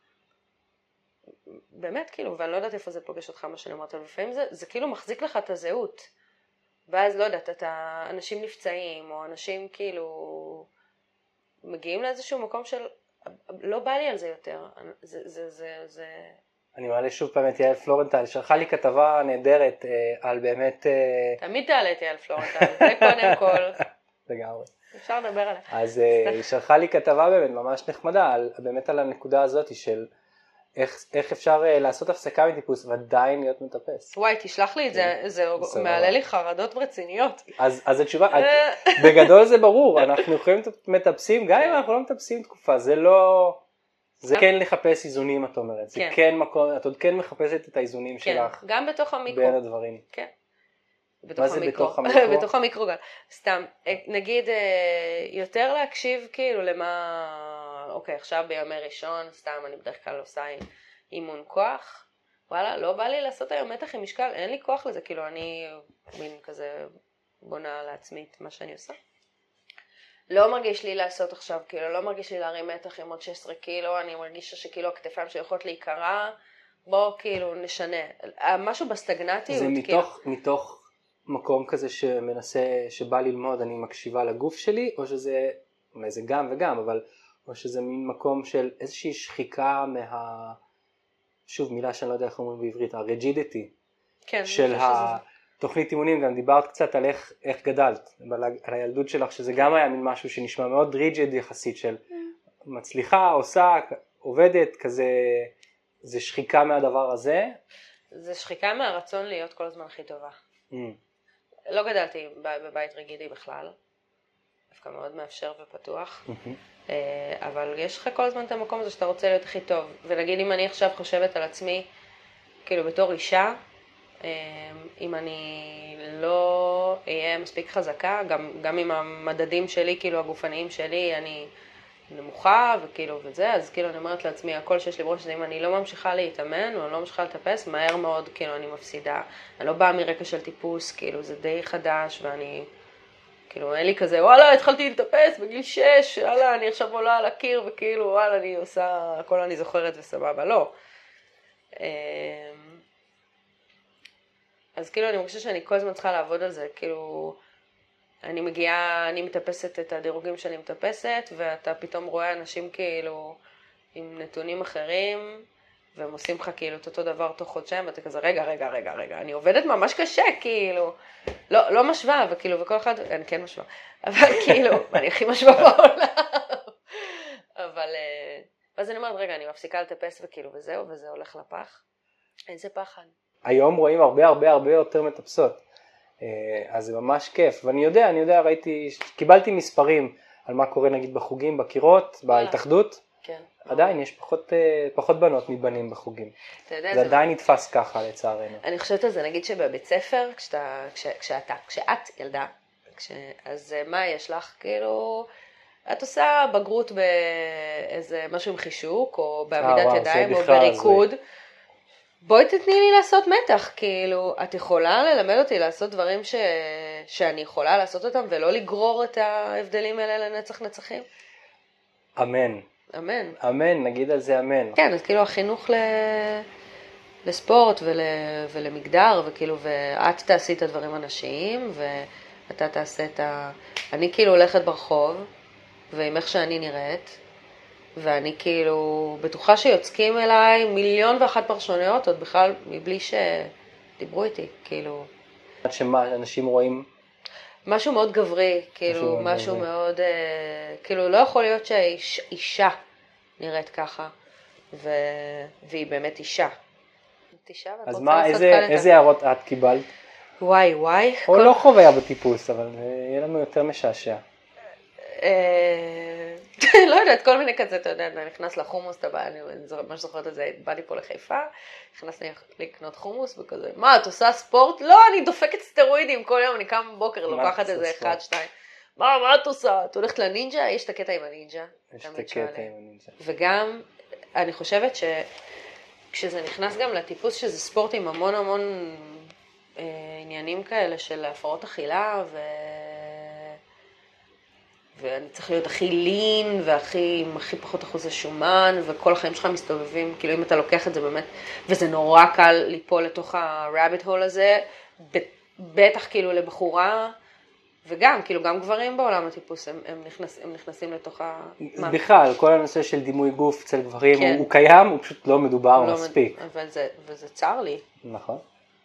Speaker 3: באמת, כאילו, ואני לא יודעת איפה זה פוגש אותך, מה שאני אומרת, אבל לפעמים זה, זה כאילו מחזיק לך את הזהות. ואז לא יודעת, אתה, אנשים נפצעים, או אנשים כאילו, מגיעים לאיזשהו מקום של, לא בא לי על זה יותר. זה, זה, זה, זה...
Speaker 2: אני מעלה שוב פעם את יעל פלורנטל, שלחה לי כתבה נהדרת אה, על באמת... אה...
Speaker 3: תמיד תעלה את יעל פלורנטל, זה קודם כל.
Speaker 2: לגמרי.
Speaker 3: אפשר לדבר עליה.
Speaker 2: אז אה, היא שלחה לי כתבה באמת ממש נחמדה, על, באמת על הנקודה הזאת של איך, איך אפשר אה, לעשות הפסקה מטיפוס ועדיין להיות מטפס.
Speaker 3: וואי, תשלח לי את זה, זה מעלה לי חרדות רציניות.
Speaker 2: אז, אז התשובה, בגדול זה ברור, אנחנו יכולים מטפסים, גם אם אנחנו לא מטפסים תקופה, זה לא... זה כן לחפש איזונים, את אומרת. זה כן מקום, את עוד כן מחפשת את האיזונים שלך.
Speaker 3: גם בתוך המיקרו.
Speaker 2: בין הדברים.
Speaker 3: כן.
Speaker 2: מה זה בתוך המיקרו?
Speaker 3: בתוך המיקרו גם. סתם, נגיד, יותר להקשיב כאילו למה, אוקיי, עכשיו בימי ראשון, סתם, אני בדרך כלל עושה אימון כוח. וואלה, לא בא לי לעשות היום מתח עם משקל, אין לי כוח לזה, כאילו אני מין כזה בונה לעצמי את מה שאני עושה. לא מרגיש לי לעשות עכשיו, כאילו, לא מרגיש לי להרים מתח עם עוד שש עשרה קילו, אני מרגישה שכאילו הכתפיים שיכולות להיקרע, בוא כאילו נשנה. משהו בסטגנטיות.
Speaker 2: זה מתוך, כאילו... מתוך מקום כזה שמנסה, שבא ללמוד, אני מקשיבה לגוף שלי, או שזה, אולי זה גם וגם, אבל, או שזה מין מקום של איזושהי שחיקה מה, שוב מילה שאני לא יודע איך אומרים בעברית, הרג'ידיטי,
Speaker 3: כן,
Speaker 2: של ה... תוכנית אימונים, גם דיברת קצת על איך, איך גדלת, על הילדות שלך, שזה גם היה מין משהו שנשמע מאוד ריג'יד יחסית, של מצליחה, עושה, עובדת, כזה, זה שחיקה מהדבר הזה.
Speaker 3: זה שחיקה מהרצון להיות כל הזמן הכי טובה. Mm. לא גדלתי בבית רגידי בכלל, דווקא מאוד מאפשר ופתוח, mm-hmm. אבל יש לך כל הזמן את המקום הזה שאתה רוצה להיות הכי טוב, ונגיד אם אני עכשיו חושבת על עצמי, כאילו בתור אישה, אם אני לא אהיה מספיק חזקה, גם, גם עם המדדים שלי, כאילו הגופניים שלי, אני נמוכה וכאילו וזה, אז כאילו אני אומרת לעצמי, הכל שיש לי בראש זה אם אני לא ממשיכה להתאמן או אני לא ממשיכה לטפס, מהר מאוד כאילו אני מפסידה. אני לא באה מרקע של טיפוס, כאילו זה די חדש ואני, כאילו אין לי כזה, וואלה התחלתי לטפס בגיל שש, וואלה אני עכשיו עולה על הקיר וכאילו וואלה אני עושה, הכל אני זוכרת וסבבה, לא. אז כאילו אני מרגישה שאני כל הזמן צריכה לעבוד על זה, כאילו אני מגיעה, אני מטפסת את הדירוגים שאני מטפסת, ואתה פתאום רואה אנשים כאילו עם נתונים אחרים, והם עושים לך כאילו את אותו דבר תוך חודשיים, ואתה כזה רגע, רגע, רגע, רגע, אני עובדת ממש קשה, כאילו, לא, לא משווה, וכאילו, וכל אחד, אני כן משווה, אבל כאילו, אני הכי משווה בעולם, אבל, אז אני אומרת, רגע, אני מפסיקה לטפס וכאילו, וזהו, וזה הולך לפח, איזה פחד.
Speaker 2: היום רואים הרבה הרבה הרבה יותר מטפסות, אז זה ממש כיף, ואני יודע, אני יודע, ראיתי, קיבלתי מספרים על מה קורה נגיד בחוגים, בקירות, בהתאחדות,
Speaker 3: כן.
Speaker 2: עדיין יש פחות, פחות בנות מבנים בחוגים, זה עדיין נתפס ככה לצערנו.
Speaker 3: אני חושבת על זה, נגיד שבבית ספר, כשאתה, כש, כשאתה, כשאת ילדה, כש, אז מה יש לך? כאילו, את עושה בגרות באיזה משהו עם חישוק, או בעמידת ידיים, או בריקוד, בואי תתני לי לעשות מתח, כאילו, את יכולה ללמד אותי לעשות דברים ש... שאני יכולה לעשות אותם, ולא לגרור את ההבדלים האלה לנצח נצחים?
Speaker 2: אמן.
Speaker 3: אמן.
Speaker 2: אמן, נגיד על זה אמן.
Speaker 3: כן, אז כאילו החינוך ל... לספורט ול... ולמגדר, וכאילו, ואת תעשי את הדברים הנשיים, ואתה תעשה את ה... אני כאילו הולכת ברחוב, ועם איך שאני נראית, ואני כאילו בטוחה שיוצקים אליי מיליון ואחת פרשנויות, עוד בכלל מבלי שדיברו איתי, כאילו.
Speaker 2: עד שמה אנשים רואים?
Speaker 3: משהו מאוד גברי, כאילו,
Speaker 2: משהו מאוד
Speaker 3: משהו
Speaker 2: גברי.
Speaker 3: מאוד, אה, כאילו, לא יכול להיות שאישה נראית ככה, ו... והיא באמת אישה. את אישה ואת
Speaker 2: אז
Speaker 3: רוצה
Speaker 2: מה,
Speaker 3: לעשות
Speaker 2: איזה,
Speaker 3: כאן את
Speaker 2: איזה הערות את קיבלת?
Speaker 3: ה... וואי, וואי.
Speaker 2: או
Speaker 3: כל-
Speaker 2: לא חוויה בטיפוס, אבל אה, יהיה לנו יותר משעשע.
Speaker 3: אה, לא יודעת, כל מיני כזה, אתה יודע, אתה נכנס לחומוס, אתה בא, אני ממש זוכרת את זה, באתי פה לחיפה, נכנסתי לקנות חומוס וכזה, מה, את עושה ספורט? לא, אני דופקת סטרואידים כל יום, אני קם בבוקר,
Speaker 2: מה
Speaker 3: לוקחת
Speaker 2: את
Speaker 3: איזה
Speaker 2: עושה
Speaker 3: אחד,
Speaker 2: ספורט?
Speaker 3: שתיים. מה, מה את עושה? את הולכת לנינג'ה? יש את הקטע עם הנינג'ה.
Speaker 2: יש את
Speaker 3: תמיד
Speaker 2: הקטע
Speaker 3: שואלים.
Speaker 2: עם הנינג'ה.
Speaker 3: וגם, אני חושבת שכשזה נכנס גם לטיפוס שזה ספורט עם המון המון אה, עניינים כאלה של הפרעות אכילה, ו... ואני צריך להיות הכי לין, והכי, עם הכי פחות אחוזי שומן, וכל החיים שלך מסתובבים, כאילו אם אתה לוקח את זה באמת, וזה נורא קל ליפול לתוך ה-rabbit hole הזה, בטח כאילו לבחורה, וגם, כאילו גם גברים בעולם הטיפוס, הם, הם, נכנס, הם נכנסים לתוך ה... מה?
Speaker 2: בכלל, כל הנושא של דימוי גוף אצל גברים,
Speaker 3: כן.
Speaker 2: הוא, הוא קיים, הוא פשוט לא מדובר
Speaker 3: לא,
Speaker 2: מספיק.
Speaker 3: אבל זה, וזה צר לי.
Speaker 2: נכון.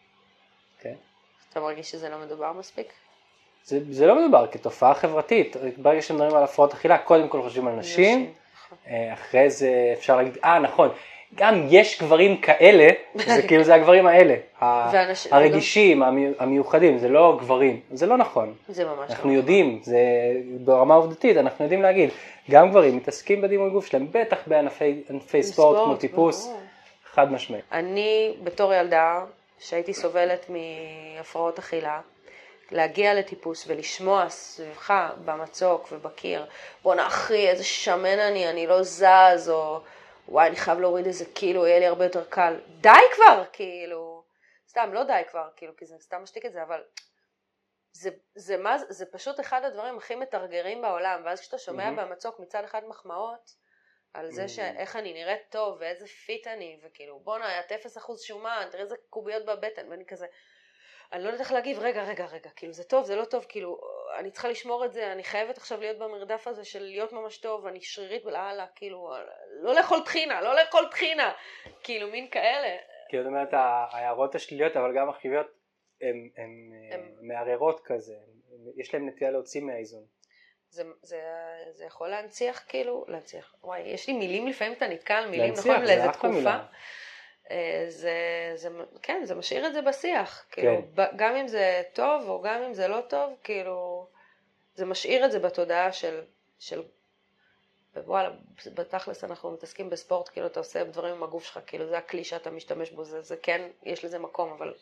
Speaker 2: כן.
Speaker 3: אתה מרגיש שזה לא מדובר מספיק?
Speaker 2: זה, זה לא מדובר כתופעה חברתית. ברגע שמדברים על הפרעות אכילה, קודם כל חושבים על נשים,
Speaker 3: נשים, נכון.
Speaker 2: אחרי זה אפשר להגיד, אה נכון, גם יש גברים כאלה, זה כאילו זה הגברים האלה, ה-
Speaker 3: ואנש-
Speaker 2: הרגישים, המי- המיוחדים, זה לא גברים, זה לא נכון.
Speaker 3: זה ממש
Speaker 2: אנחנו
Speaker 3: לא.
Speaker 2: יודעים, זה ברמה עובדתית, אנחנו יודעים להגיד, גם גברים מתעסקים בדימוי גוף שלהם, בטח בענפי ענפי ספורט כמו טיפוס,
Speaker 3: ברור.
Speaker 2: חד משמעי.
Speaker 3: אני בתור ילדה שהייתי סובלת מהפרעות אכילה, להגיע לטיפוס ולשמוע סביבך במצוק ובקיר, בוא'נה אחי איזה שמן אני, אני לא זז, או וואי אני חייב להוריד איזה קילו, יהיה לי הרבה יותר קל. די כבר, כאילו, סתם לא די כבר, כאילו, כי זה סתם משתיק את זה, אבל זה, זה, מה, זה פשוט אחד הדברים הכי מתרגרים בעולם, ואז כשאתה שומע
Speaker 2: Mhm.
Speaker 3: במצוק מצד אחד מחמאות, על זה שאיך אני נראית טוב ואיזה פיט אני, וכאילו בוא'נה, את אפס אחוז שומן, תראה איזה קוביות בבטן, ואני כזה, אני לא יודעת איך להגיב, רגע, רגע, רגע, כאילו זה טוב, זה לא טוב, כאילו אני צריכה לשמור את זה, אני חייבת עכשיו להיות במרדף הזה של להיות ממש טוב, אני שרירית ולהלה, כאילו, לא לאכול טחינה, לא לאכול טחינה, כאילו מין כאלה.
Speaker 2: כי זאת אומרת, ההערות השליליות, אבל גם החיוביות, הן
Speaker 3: הם-
Speaker 2: מערערות כזה, יש להם נטייה להוציא מהאיזון.
Speaker 3: זה, זה, זה יכול להנציח, כאילו, להנציח. וואי, יש לי מילים לפעמים, אתה נתקע על מילים,
Speaker 2: להנציח,
Speaker 3: נכון,
Speaker 2: זה
Speaker 3: לאיזה
Speaker 2: אחלה
Speaker 3: תקופה.
Speaker 2: מילה.
Speaker 3: אה, זה, זה, כן, זה משאיר את זה בשיח, כאילו,
Speaker 2: כן.
Speaker 3: ב- גם אם זה טוב או גם אם זה לא טוב, כאילו, זה משאיר את זה בתודעה של, של, וואלה, בתכלס אנחנו מתעסקים בספורט, כאילו אתה עושה דברים עם הגוף שלך, כאילו זה הכלי שאתה משתמש בו, זה, זה כן, יש לזה מקום, אבל...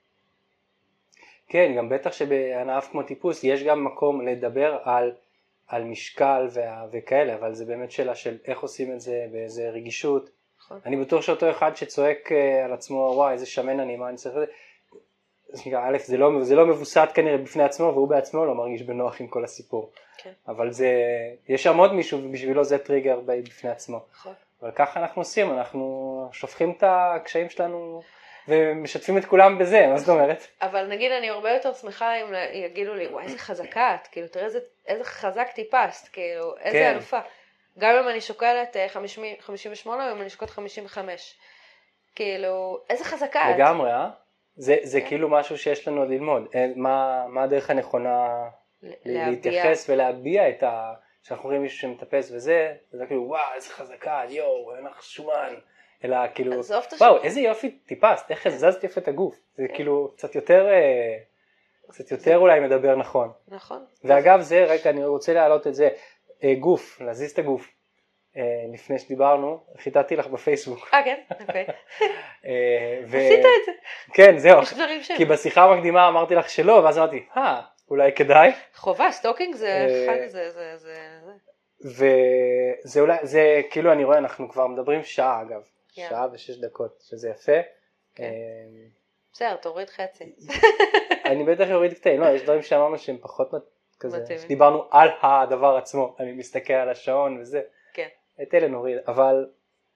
Speaker 2: כן, גם בטח שבענף כמו טיפוס יש גם מקום לדבר על, על משקל וה, וכאלה, אבל זה באמת שאלה של איך עושים את זה, באיזה רגישות.
Speaker 3: נכון.
Speaker 2: אני בטוח שאותו אחד שצועק אה, על עצמו, וואי, איזה שמן אני, מה אני צריך לזה, א', זה לא, זה לא מבוסת כנראה בפני עצמו, והוא בעצמו לא מרגיש בנוח עם כל הסיפור.
Speaker 3: כן.
Speaker 2: אבל זה, יש שם עוד מישהו, ובשבילו זה טריגר בפני עצמו.
Speaker 3: נכון.
Speaker 2: אבל ככה אנחנו עושים, אנחנו שופכים את הקשיים שלנו, ומשתפים את כולם בזה, מה זאת אומרת?
Speaker 3: אבל נגיד אני הרבה יותר שמחה אם יגידו לי, וואי איזה חזקה את, כאילו תראה איזה, איזה חזק טיפסת, כאילו איזה
Speaker 2: כן.
Speaker 3: אלופה. גם אם אני שוקלת אה, חמישים ושמונה, או אם אני שוקלת חמישים וחמש. כאילו, איזה חזקה את.
Speaker 2: לגמרי, אה? זה, זה
Speaker 3: כן.
Speaker 2: כאילו משהו שיש לנו עוד ללמוד. אה, מה, מה הדרך הנכונה
Speaker 3: ל-
Speaker 2: ל-
Speaker 3: להביע.
Speaker 2: להתייחס ולהביע את ה... שאנחנו רואים מישהו שמטפס וזה, וזה כאילו, וואו, איזה חזקה, יואו, אין לך שומן. אלא כאילו,
Speaker 3: עזוב את
Speaker 2: וואו,
Speaker 3: השומן.
Speaker 2: איזה יופי טיפסת, איך הזזת יפה את הגוף. זה כאילו קצת יותר, אה, קצת יותר אולי מדבר נכון.
Speaker 3: נכון.
Speaker 2: ואגב זה, רגע, אני רוצה להעלות את זה, אה, גוף, להזיז את הגוף. אה, לפני שדיברנו, חיטטתי לך בפייסבוק.
Speaker 3: אה כן, אוקיי.
Speaker 2: אה, ו-
Speaker 3: עשית את זה.
Speaker 2: כן, זהו.
Speaker 3: יש דברים שהם.
Speaker 2: כי בשיחה המקדימה אמרתי לך שלא, ואז אמרתי, אה, אולי כדאי.
Speaker 3: חובה, סטוקינג זה
Speaker 2: אה,
Speaker 3: אחד, זה, זה, זה, זה.
Speaker 2: וזה אולי, זה כאילו אני רואה, אנחנו כבר מדברים שעה אגב,
Speaker 3: כן.
Speaker 2: שעה ושש דקות, שזה יפה.
Speaker 3: כן.
Speaker 2: אה,
Speaker 3: בסדר, תוריד חצי.
Speaker 2: אני בטח יוריד קטעים, לא, יש דברים שאמרנו שהם פחות כזה,
Speaker 3: מתאימים.
Speaker 2: שדיברנו על הדבר עצמו, אני מסתכל על השעון וזה,
Speaker 3: כן.
Speaker 2: את אלה נוריד, אבל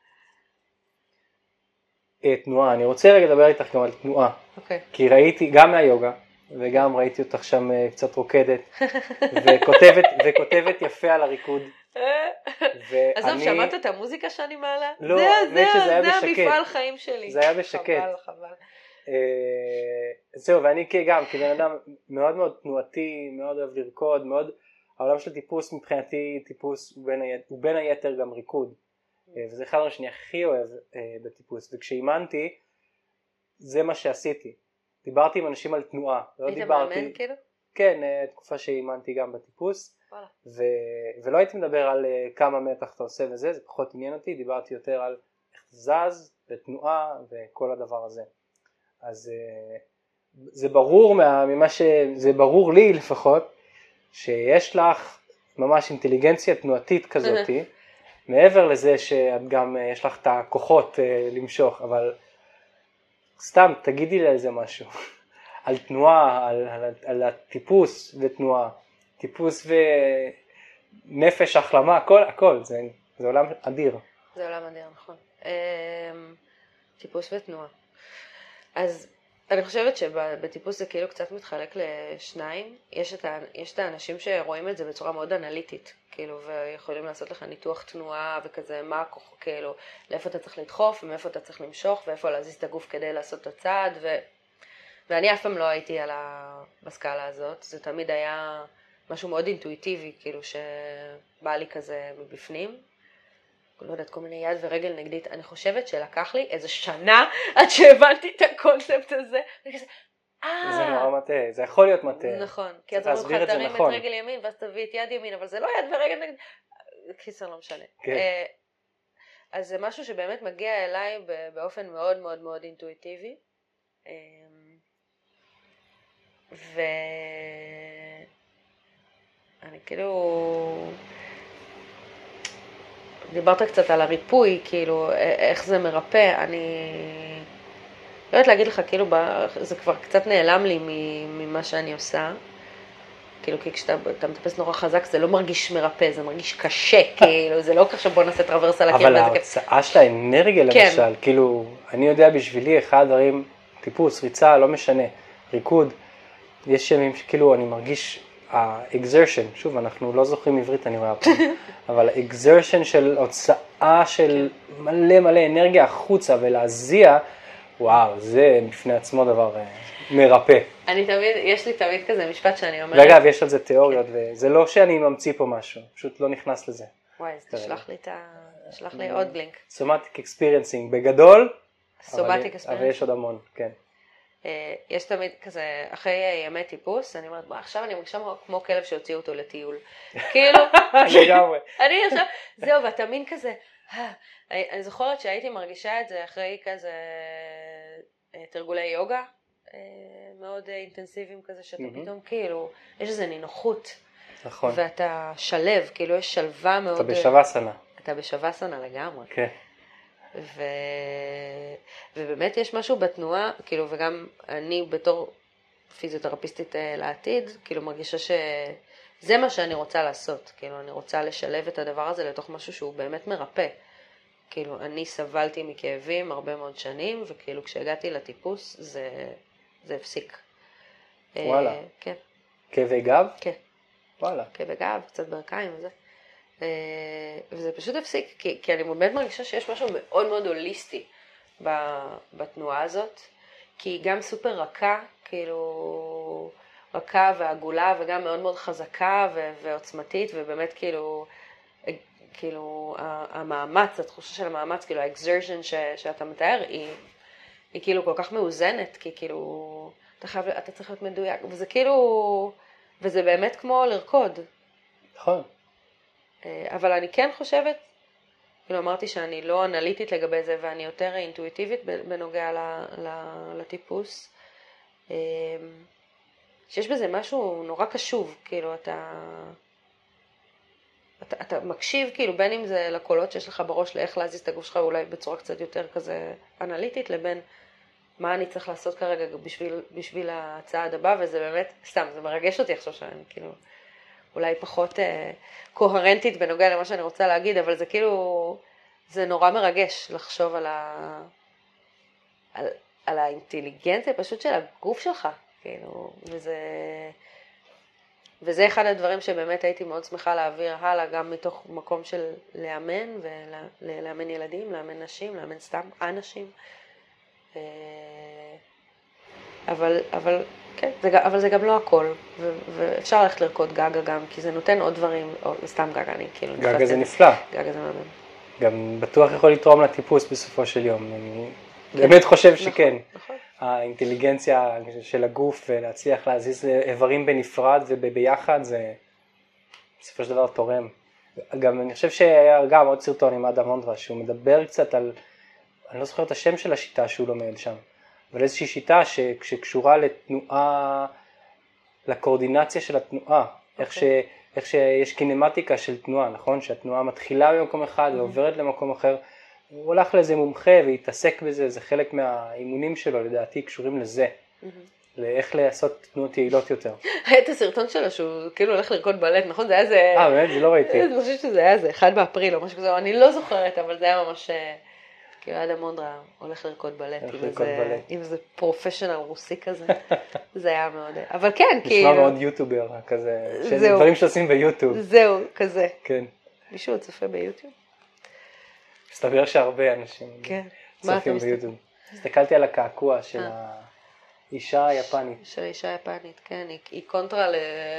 Speaker 2: אה, תנועה, אני רוצה רגע לדבר איתך גם על תנועה,
Speaker 3: אוקיי.
Speaker 2: כי ראיתי גם מהיוגה, וגם ראיתי אותך שם אה, קצת רוקדת, וכותבת, וכותבת יפה על הריקוד,
Speaker 3: עזוב,
Speaker 2: ואני,
Speaker 3: שמעת את המוזיקה שאני מעלה?
Speaker 2: לא,
Speaker 3: זה,
Speaker 2: האמת
Speaker 3: זה,
Speaker 2: שזה היה
Speaker 3: זה
Speaker 2: בשקט.
Speaker 3: המפעל חיים שלי.
Speaker 2: זה היה בשקט.
Speaker 3: חבל, חבל.
Speaker 2: זהו, ואני גם, כבן אדם מאוד מאוד תנועתי, מאוד אוהב לרקוד, מאוד, העולם של טיפוס מבחינתי, טיפוס הוא בין, היתר, הוא בין היתר גם ריקוד, וזה אחד הדברים שאני הכי אוהב בטיפוס, וכשאימנתי, זה מה שעשיתי, דיברתי עם אנשים על תנועה, לא
Speaker 3: היית
Speaker 2: דיברתי,
Speaker 3: מאמן כאילו?
Speaker 2: כן, תקופה שאימנתי גם בטיפוס, ו, ולא הייתי מדבר על כמה מתח אתה עושה וזה, זה פחות עניין אותי, דיברתי יותר על איך זז ותנועה וכל הדבר הזה. אז זה ברור ממה שזה ברור לי לפחות, שיש לך ממש אינטליגנציה תנועתית כזאת, מעבר לזה שאת גם יש לך את הכוחות למשוך, אבל סתם תגידי לי איזה משהו, על תנועה, על, על, על הטיפוס ותנועה, טיפוס ונפש, החלמה, הכל, הכל, זה, זה עולם אדיר.
Speaker 3: זה עולם אדיר, נכון. טיפוס ותנועה. אז אני חושבת שבטיפוס זה כאילו קצת מתחלק לשניים. יש את, ה, יש את האנשים שרואים את זה בצורה מאוד אנליטית, כאילו, ויכולים לעשות לך ניתוח תנועה וכזה, מה הכוח, כאילו, לאיפה אתה צריך לדחוף ומאיפה אתה צריך למשוך ואיפה להזיז את הגוף כדי לעשות את הצעד, ו... ואני אף פעם לא הייתי על ה... בסקאלה הזאת, זה תמיד היה משהו מאוד אינטואיטיבי, כאילו שבא לי כזה מבפנים, לא יודעת, כל מיני יד ורגל נגדית. אני חושבת שלקח לי איזה שנה עד שהבנתי את הקונספט הזה, וכזה, אה!
Speaker 2: זה נורא מטה, זה יכול להיות מטה.
Speaker 3: נכון, כי אז אמרו לך, תרים את רגל ימין ואז תביא את יד ימין, אבל זה לא יד ורגל נגדית, קיצר לא משנה. אז זה משהו שבאמת מגיע אליי באופן מאוד מאוד מאוד אינטואיטיבי, ואני כאילו, דיברת קצת על הריפוי, כאילו, איך זה מרפא, אני לא יודעת להגיד לך, כאילו, זה כבר קצת נעלם לי ממה שאני עושה, כאילו, כי כשאתה מטפס נורא חזק, זה לא מרגיש מרפא, זה מרגיש קשה, כאילו, זה לא ככה בוא נעשה טרוורס על הקיר.
Speaker 2: אבל ההוצאה של האנרגיה למשל, כאילו, אני יודע בשבילי, אחד הדברים, טיפוס, ריצה, לא משנה, ריקוד, יש ימים שכאילו אני מרגיש, ה-exertion, שוב, אנחנו לא זוכרים עברית, אני רואה פה, אבל ה-exertion של הוצאה של מלא מלא אנרגיה החוצה ולהזיע, וואו, זה בפני עצמו דבר מרפא.
Speaker 3: אני תמיד, יש לי תמיד כזה משפט שאני אומרת.
Speaker 2: ואגב, יש על זה תיאוריות, וזה לא שאני ממציא פה משהו, פשוט לא נכנס לזה.
Speaker 3: וואי, אז תשלח לי את ה... תשלח לי עוד לינק.
Speaker 2: Somatic experiencing, בגדול,
Speaker 3: Somatic experiencing.
Speaker 2: אבל יש עוד המון, כן.
Speaker 3: יש תמיד כזה, אחרי ימי טיפוס, אני אומרת, עכשיו אני מרגישה כמו כלב שהוציאו אותו לטיול. כאילו, אני עכשיו, זהו, ואתה מין כזה, אני זוכרת שהייתי מרגישה את זה אחרי כזה תרגולי יוגה, מאוד אינטנסיביים כזה, שאתה פתאום כאילו, יש איזו נינוחות.
Speaker 2: נכון.
Speaker 3: ואתה שלב, כאילו יש שלווה מאוד.
Speaker 2: אתה בשווסנה.
Speaker 3: אתה בשווסנה לגמרי.
Speaker 2: כן.
Speaker 3: ו... ובאמת יש משהו בתנועה, כאילו, וגם אני בתור פיזיותרפיסטית לעתיד, כאילו מרגישה שזה מה שאני רוצה לעשות, כאילו אני רוצה לשלב את הדבר הזה לתוך משהו שהוא באמת מרפא. כאילו אני סבלתי מכאבים הרבה מאוד שנים, וכאילו כשהגעתי לטיפוס זה, זה הפסיק.
Speaker 2: וואלה.
Speaker 3: כן.
Speaker 2: כאבי גב?
Speaker 3: כן.
Speaker 2: וואלה.
Speaker 3: כאבי גב, קצת ברכיים וזה. וזה פשוט הפסיק, כי, כי אני באמת מרגישה שיש משהו מאוד מאוד הוליסטי בתנועה הזאת, כי היא גם סופר רכה, כאילו רכה ועגולה וגם מאוד מאוד חזקה ו- ועוצמתית, ובאמת כאילו, כאילו המאמץ, התחושה של המאמץ, כאילו האקזרשן ש- שאתה מתאר, היא, היא כאילו כל כך מאוזנת, כי כאילו אתה חייב, אתה צריך להיות מדויק, וזה כאילו, וזה באמת כמו לרקוד.
Speaker 2: נכון.
Speaker 3: אבל אני כן חושבת, כאילו אמרתי שאני לא אנליטית לגבי זה, ואני יותר אינטואיטיבית בנוגע לטיפוס, שיש בזה משהו נורא קשוב, כאילו אתה, אתה, אתה מקשיב, כאילו בין אם זה לקולות שיש לך בראש, לאיך להזיז את הגוף שלך, אולי בצורה קצת יותר כזה אנליטית, לבין מה אני צריך לעשות כרגע בשביל, בשביל הצעד הבא, וזה באמת, סתם, זה מרגש אותי עכשיו שאני, כאילו, אולי פחות אה, קוהרנטית בנוגע למה שאני רוצה להגיד, אבל זה כאילו, זה נורא מרגש לחשוב על, ה, על, על האינטליגנציה פשוט של הגוף שלך, כאילו, וזה, וזה אחד הדברים שבאמת הייתי מאוד שמחה להעביר הלאה, גם מתוך מקום של לאמן, ולאמן ילדים, לאמן נשים, לאמן סתם אנשים, אבל, אבל, כן, זה, אבל זה גם לא הכל, ו, ואפשר ללכת לרקוד גגה גם, כי זה נותן עוד דברים, או סתם גגה, אני כאילו...
Speaker 2: גגה זה נפלא.
Speaker 3: גגה זה מאמן.
Speaker 2: גם בטוח יכול לתרום לטיפוס בסופו של יום, אני באמת חושב שכן.
Speaker 3: נכון.
Speaker 2: האינטליגנציה של הגוף ולהצליח להזיז איברים בנפרד וביחד זה בסופו של דבר תורם. גם אני חושב שהיה גם עוד סרטון עם אדם מונדרה שהוא מדבר קצת על, אני לא זוכר את השם של השיטה שהוא לומד שם, אבל איזושהי שיטה שקשורה לתנועה, לקואורדינציה של התנועה, okay. איך, ש, איך שיש קינמטיקה של תנועה, נכון? שהתנועה מתחילה במקום אחד ועוברת mm-hmm. למקום אחר, הוא הולך לאיזה מומחה והתעסק בזה, זה חלק מהאימונים שלו לדעתי קשורים לזה, mm-hmm. לאיך לעשות תנועות יעילות יותר.
Speaker 3: היה את הסרטון שלו שהוא כאילו הולך לרקוד בלט, נכון? זה היה זה...
Speaker 2: אה באמת? זה לא ראיתי.
Speaker 3: אני חושבת שזה היה זה, אחד באפריל או משהו כזה, אני לא זוכרת, אבל זה היה ממש... כאילו אדם מונדרה הולך לרקוד בלט, עם איזה פרופשיונל רוסי כזה, זה היה מאוד... אבל כן, כאילו...
Speaker 2: נשמע מאוד יוטובר כזה, דברים שעושים ביוטיוב.
Speaker 3: זהו, כזה.
Speaker 2: כן.
Speaker 3: מישהו צופה ביוטיוב?
Speaker 2: מסתבר שהרבה אנשים צופים ביוטיוב. הסתכלתי על הקעקוע של האישה היפנית.
Speaker 3: של האישה היפנית, כן, היא קונטרה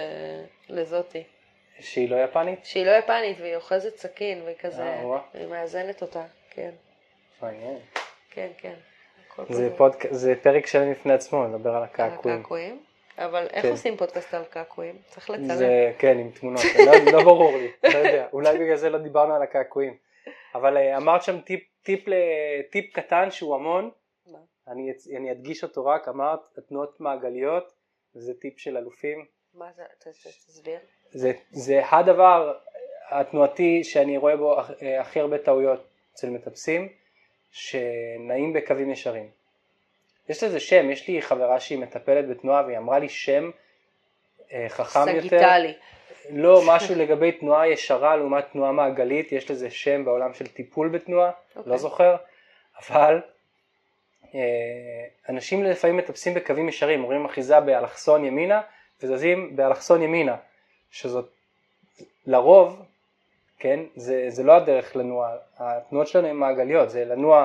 Speaker 3: לזאתי.
Speaker 2: שהיא לא יפנית?
Speaker 3: שהיא לא יפנית, והיא אוחזת סכין, והיא כזה, היא מאזנת אותה, כן.
Speaker 2: מעניין.
Speaker 3: כן, כן.
Speaker 2: זה, פודק... זה פרק שלם לפני עצמו, לדבר על הקעקועים.
Speaker 3: על הקעקועים? אבל איך כן. עושים פודקאסט על קעקועים? צריך לצלם.
Speaker 2: זה, כן, עם תמונות. לא, לא ברור לי, לא יודע. אולי בגלל זה לא דיברנו על הקעקועים. אבל אמרת שם טיפ, טיפ, טיפ קטן שהוא המון. אני, אני אדגיש אותו רק. אמרת, התנועות מעגליות, זה טיפ של אלופים.
Speaker 3: מה זה? תסביר.
Speaker 2: זה, זה הדבר התנועתי שאני רואה בו הכי הרבה טעויות אצל מטפסים. שנעים בקווים ישרים. יש לזה שם, יש לי חברה שהיא מטפלת בתנועה והיא אמרה לי שם אה, חכם יותר.
Speaker 3: סגיטלי.
Speaker 2: לא, משהו לגבי תנועה ישרה לעומת תנועה מעגלית, יש לזה שם בעולם של טיפול בתנועה, okay. לא זוכר, אבל אה, אנשים לפעמים מטפסים בקווים ישרים, אומרים אחיזה באלכסון ימינה וזזים באלכסון ימינה, שזאת לרוב, כן, זה, זה לא הדרך לנוע, התנועות שלנו הן מעגליות, זה לנוע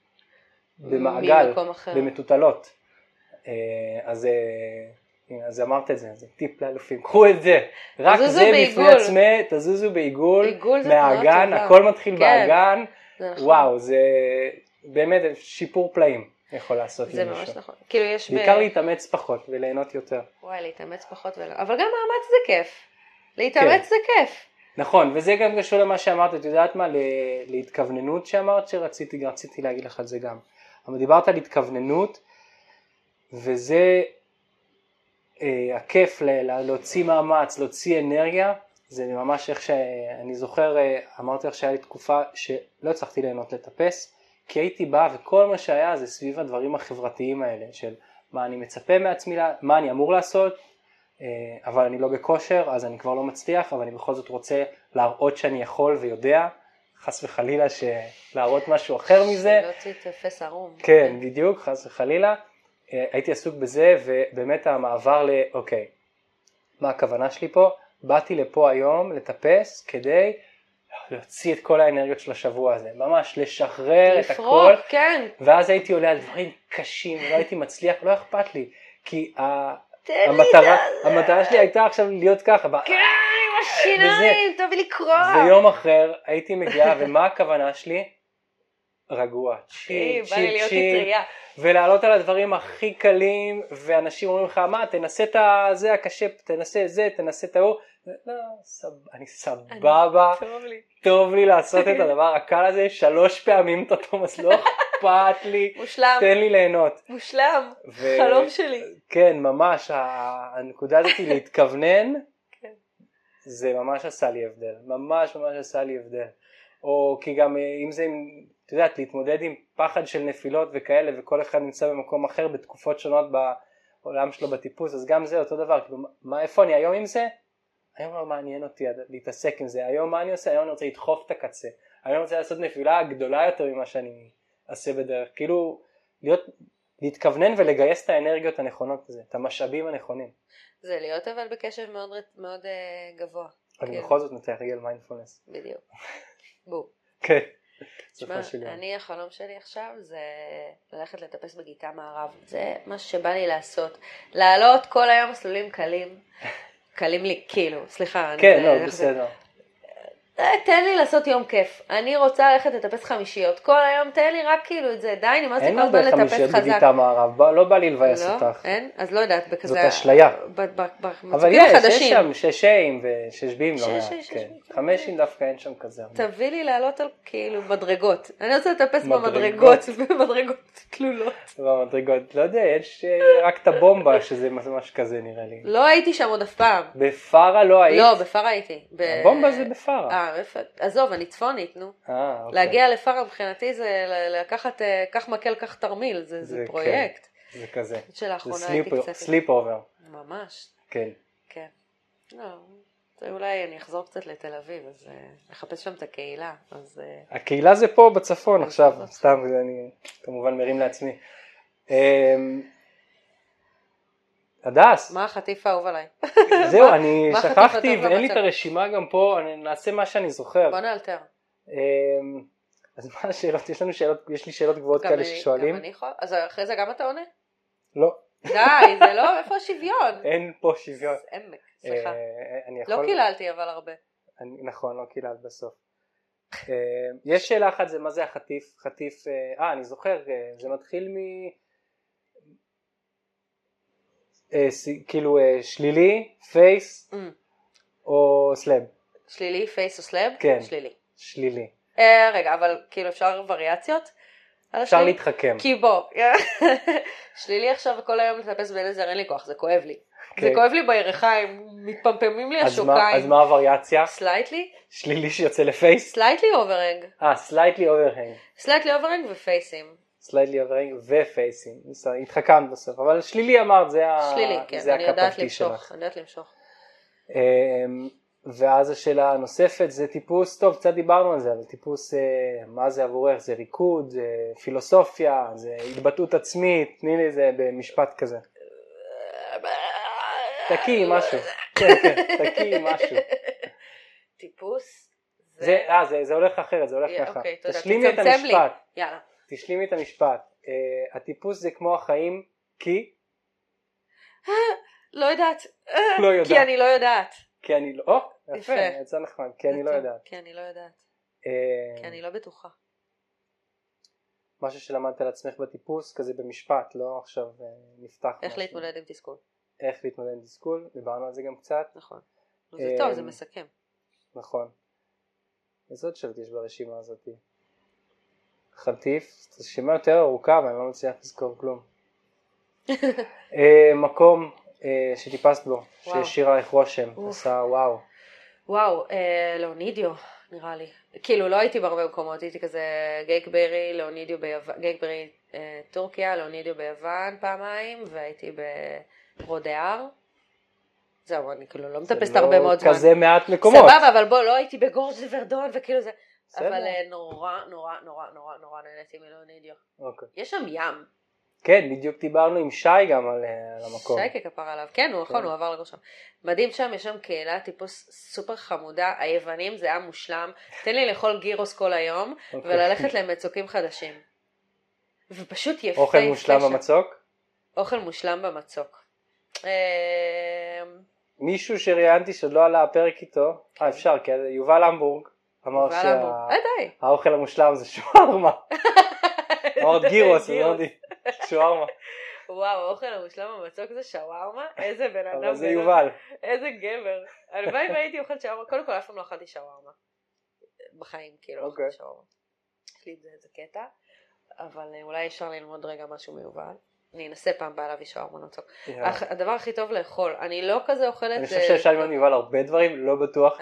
Speaker 2: במעגל, במטוטלות. אז, אז אמרת את זה, זה טיפ לאלופים, קחו את זה, רק זה בפני עצמי, תזוזו בעיגול, מהאגן, הכל מתחיל כן. באגן, זה נכון. וואו, זה באמת שיפור פלאים יכול לעשות
Speaker 3: זה
Speaker 2: למישהו.
Speaker 3: ממש נכון. כאילו יש
Speaker 2: בעיקר
Speaker 3: ב...
Speaker 2: להתאמץ פחות וליהנות יותר.
Speaker 3: וואי, להתאמץ פחות, ול... אבל גם מאמץ זה כיף, להתאמץ כן. זה כיף.
Speaker 2: נכון, וזה גם קשור למה שאמרת, את יודעת מה, להתכווננות שאמרת שרציתי, רציתי להגיד לך על זה גם. אבל דיברת על התכווננות, וזה אה, הכיף ל- להוציא מאמץ, להוציא אנרגיה, זה ממש איך שאני זוכר, אמרתי לך שהיה לי תקופה שלא הצלחתי ליהנות לטפס, כי הייתי בא וכל מה שהיה זה סביב הדברים החברתיים האלה, של מה אני מצפה מעצמי, מה אני אמור לעשות, אבל אני לא בכושר, אז אני כבר לא מצליח, אבל אני בכל זאת רוצה להראות שאני יכול ויודע, חס וחלילה להראות משהו אחר מזה.
Speaker 3: לא תתפס ערום.
Speaker 2: כן, בדיוק, חס וחלילה. הייתי עסוק בזה, ובאמת המעבר לאוקיי, מה הכוונה שלי פה? באתי לפה היום לטפס כדי להוציא את כל האנרגיות של השבוע הזה, ממש לשחרר את הכל.
Speaker 3: לפרוק, כן.
Speaker 2: ואז הייתי עולה על דברים קשים, ולא הייתי מצליח, לא אכפת לי, כי ה... המטרה, המטרה שלי הייתה עכשיו להיות ככה.
Speaker 3: כן, עם השיניים, תביא לי קרוא.
Speaker 2: ויום אחר הייתי מגיעה, ומה הכוונה שלי? רגוע, צ'יל, צ'יל, צ'יל. ולעלות על הדברים הכי קלים, ואנשים אומרים לך, מה, תנסה את זה הקשה, תנסה את זה, תנסה את ההוא. לא, אני סבבה, טוב לי לעשות את הדבר הקל הזה, שלוש פעמים תתומס, לא אכפת לי, תן לי ליהנות.
Speaker 3: מושלם, חלום שלי.
Speaker 2: כן, ממש, הנקודה הזאת היא להתכוונן, זה ממש עשה לי הבדל, ממש ממש עשה לי הבדל. או כי גם אם זה, את יודעת, להתמודד עם פחד של נפילות וכאלה, וכל אחד נמצא במקום אחר בתקופות שונות בעולם שלו בטיפוס, אז גם זה אותו דבר, כאילו, מה, איפה אני היום עם זה? היום לא מעניין אותי להתעסק עם זה, היום מה אני עושה? היום אני רוצה לדחוף את הקצה, היום אני רוצה לעשות נפילה גדולה יותר ממה שאני אעשה בדרך, כאילו להיות, להתכוונן ולגייס את האנרגיות הנכונות לזה, את המשאבים הנכונים.
Speaker 3: זה להיות אבל בקשב מאוד, מאוד uh, גבוה.
Speaker 2: אני בכל זאת נתחיל רגל מיינדפולנס.
Speaker 3: בדיוק. בוא.
Speaker 2: כן.
Speaker 3: תשמע, אני החלום שלי עכשיו זה ללכת לטפס בגיטה מערב. זה מה שבא לי לעשות. לעלות כל היום מסלולים קלים. קלים לי, כאילו, סליחה.
Speaker 2: כן, לא, בסדר.
Speaker 3: תן לי לעשות יום כיף. אני רוצה ללכת לטפס חמישיות. כל היום תן לי רק כאילו את זה. די, נמאס לי כל הזמן לטפס חזק.
Speaker 2: אין הרבה חמישיות בגיטה מערב. לא בא לי לבאס אותך.
Speaker 3: לא, אין? אז לא יודעת.
Speaker 2: זאת אשליה. אבל יש, יש שם ששים וששבים. חמשים דווקא אין שם כזה.
Speaker 3: תביא לי לעלות על כאילו מדרגות. אני רוצה לטפס במדרגות. במדרגות תלולות.
Speaker 2: במדרגות. לא יודע, יש רק את הבומבה שזה ממש כזה נראה לי.
Speaker 3: לא הייתי שם עוד אף פעם.
Speaker 2: בפארה לא היית?
Speaker 3: לא, בפארה הייתי.
Speaker 2: הבומבה זה בפארה.
Speaker 3: עזוב, אני צפונית, נו. להגיע לפארה מבחינתי זה לקחת, קח מקל, קח תרמיל, זה פרויקט.
Speaker 2: זה כזה.
Speaker 3: שלאחרונה
Speaker 2: הייתי קצת. סליפ אובר.
Speaker 3: ממש.
Speaker 2: כן.
Speaker 3: כן. לא, אולי אני אחזור קצת לתל אביב, אז נחפש שם את הקהילה.
Speaker 2: הקהילה זה פה בצפון עכשיו, סתם, אני כמובן מרים לעצמי. הדס.
Speaker 3: מה החטיף האהוב עליי?
Speaker 2: זהו, אני שכחתי ואין לי את הרשימה גם פה, אני נעשה מה שאני זוכר.
Speaker 3: בוא נאלתר.
Speaker 2: אז מה השאלות? יש לנו שאלות, יש לי שאלות גבוהות כאלה ששואלים.
Speaker 3: גם אני יכול? אז אחרי זה גם אתה עונה?
Speaker 2: לא.
Speaker 3: די, זה לא, איפה השוויון?
Speaker 2: אין פה שוויון.
Speaker 3: עמק, סליחה.
Speaker 2: לא
Speaker 3: קיללתי אבל הרבה.
Speaker 2: נכון, לא קיללת בסוף. יש שאלה אחת, זה מה זה החטיף? חטיף, אה, אני זוכר, זה מתחיל מ... כאילו שלילי, פייס או סלאב.
Speaker 3: שלילי, פייס או סלאב?
Speaker 2: כן.
Speaker 3: שלילי.
Speaker 2: שלילי.
Speaker 3: רגע, אבל כאילו אפשר וריאציות?
Speaker 2: אפשר להתחכם.
Speaker 3: כי בוא, שלילי עכשיו וכל היום לטפס בנזר, אין לי כוח, זה כואב לי. זה כואב לי בירכיים, מתפמפמים לי השוקיים.
Speaker 2: אז מה הווריאציה?
Speaker 3: סלייטלי?
Speaker 2: שלילי שיוצא לפייס?
Speaker 3: סלייטלי אוברהנג.
Speaker 2: אה, סלייטלי אוברהנג.
Speaker 3: סלייטלי אוברהנג ופייסים.
Speaker 2: סלייטלי אוברהנג ופייסים. התחכמת בסוף, אבל שלילי אמרת, זה הקפתי שלך.
Speaker 3: שלילי, כן, אני יודעת למשוך, אני יודעת למשוך.
Speaker 2: ואז השאלה הנוספת זה טיפוס, טוב, קצת דיברנו על זה, אבל טיפוס, מה זה עבורך? זה ריקוד, זה פילוסופיה, זה התבטאות עצמית, תני לי זה במשפט כזה. תקי משהו, כן, כן, תקי משהו.
Speaker 3: טיפוס?
Speaker 2: זה, אה, זה, זה הולך אחרת, זה הולך ככה.
Speaker 3: אוקיי, תודה,
Speaker 2: תשלימי את המשפט.
Speaker 3: יאללה.
Speaker 2: תשלימי את המשפט. הטיפוס זה כמו החיים, כי?
Speaker 3: לא יודעת.
Speaker 2: לא יודעת.
Speaker 3: כי אני לא יודעת.
Speaker 2: כי אני לא, או, יפה, יצא נחמד, כי אני לא יודעת.
Speaker 3: כי אני לא יודעת. כי אני לא בטוחה.
Speaker 2: משהו שלמדת על עצמך בטיפוס, כזה במשפט, לא עכשיו נפתח.
Speaker 3: איך להתמודד עם תסכול.
Speaker 2: איך להתמודד עם תסכול, דיברנו על זה גם קצת.
Speaker 3: נכון. זה טוב, זה מסכם.
Speaker 2: נכון. איזה עוד שאלות יש ברשימה הזאת? חטיף, זו רשימה יותר ארוכה ואני לא מצליח לזכור כלום. מקום שטיפסת בו, שהשאיר עליך רושם, עשה וואו.
Speaker 3: וואו, לאונידיו נראה לי. כאילו לא הייתי בהרבה מקומות, הייתי כזה גייקברי, לאונידיו ביוון, גייקברי טורקיה, לאונידיו ביוון פעמיים, והייתי ברודאר. זהו, אני כאילו לא מטפסת הרבה מאוד זמן.
Speaker 2: כזה מעט מקומות.
Speaker 3: סבבה, אבל בוא, לא הייתי בגורג' ורדון וכאילו זה. אבל נורא, נורא, נורא, נורא, נורא נהניתי מלאונידיו. יש שם ים.
Speaker 2: כן, בדיוק דיברנו עם שי גם על המקום.
Speaker 3: שי ככפר עליו, כן, הוא נכון, הוא עבר לגור שם. מדהים שם, יש שם קהילה, טיפוס סופר חמודה, היוונים זה היה מושלם, תן לי לאכול גירוס כל היום, וללכת למצוקים חדשים. ופשוט יפה.
Speaker 2: אוכל מושלם במצוק?
Speaker 3: אוכל מושלם במצוק.
Speaker 2: מישהו שראיינתי שעוד לא עלה הפרק איתו, אה אפשר, כי יובל המבורג, אמר שהאוכל המושלם זה שווארמה. אמרת גירוס, אמרתי. שווארמה.
Speaker 3: וואו, האוכל המושלם במצוק זה שווארמה? איזה בן אדם.
Speaker 2: אבל זה יובל.
Speaker 3: איזה גבר. הלוואי והייתי אוכלת שווארמה. קודם כל, אף פעם לא אכלתי שווארמה. בחיים, כאילו, אוכלתי שווארמה. יש לי איזה קטע, אבל אולי אפשר ללמוד רגע משהו מיובל. אני אנסה פעם באה להביא שווארמה מצוק. הדבר הכי טוב לאכול, אני לא כזה אוכלת...
Speaker 2: אני חושב שאפשר ללמוד מיובל הרבה דברים, לא בטוח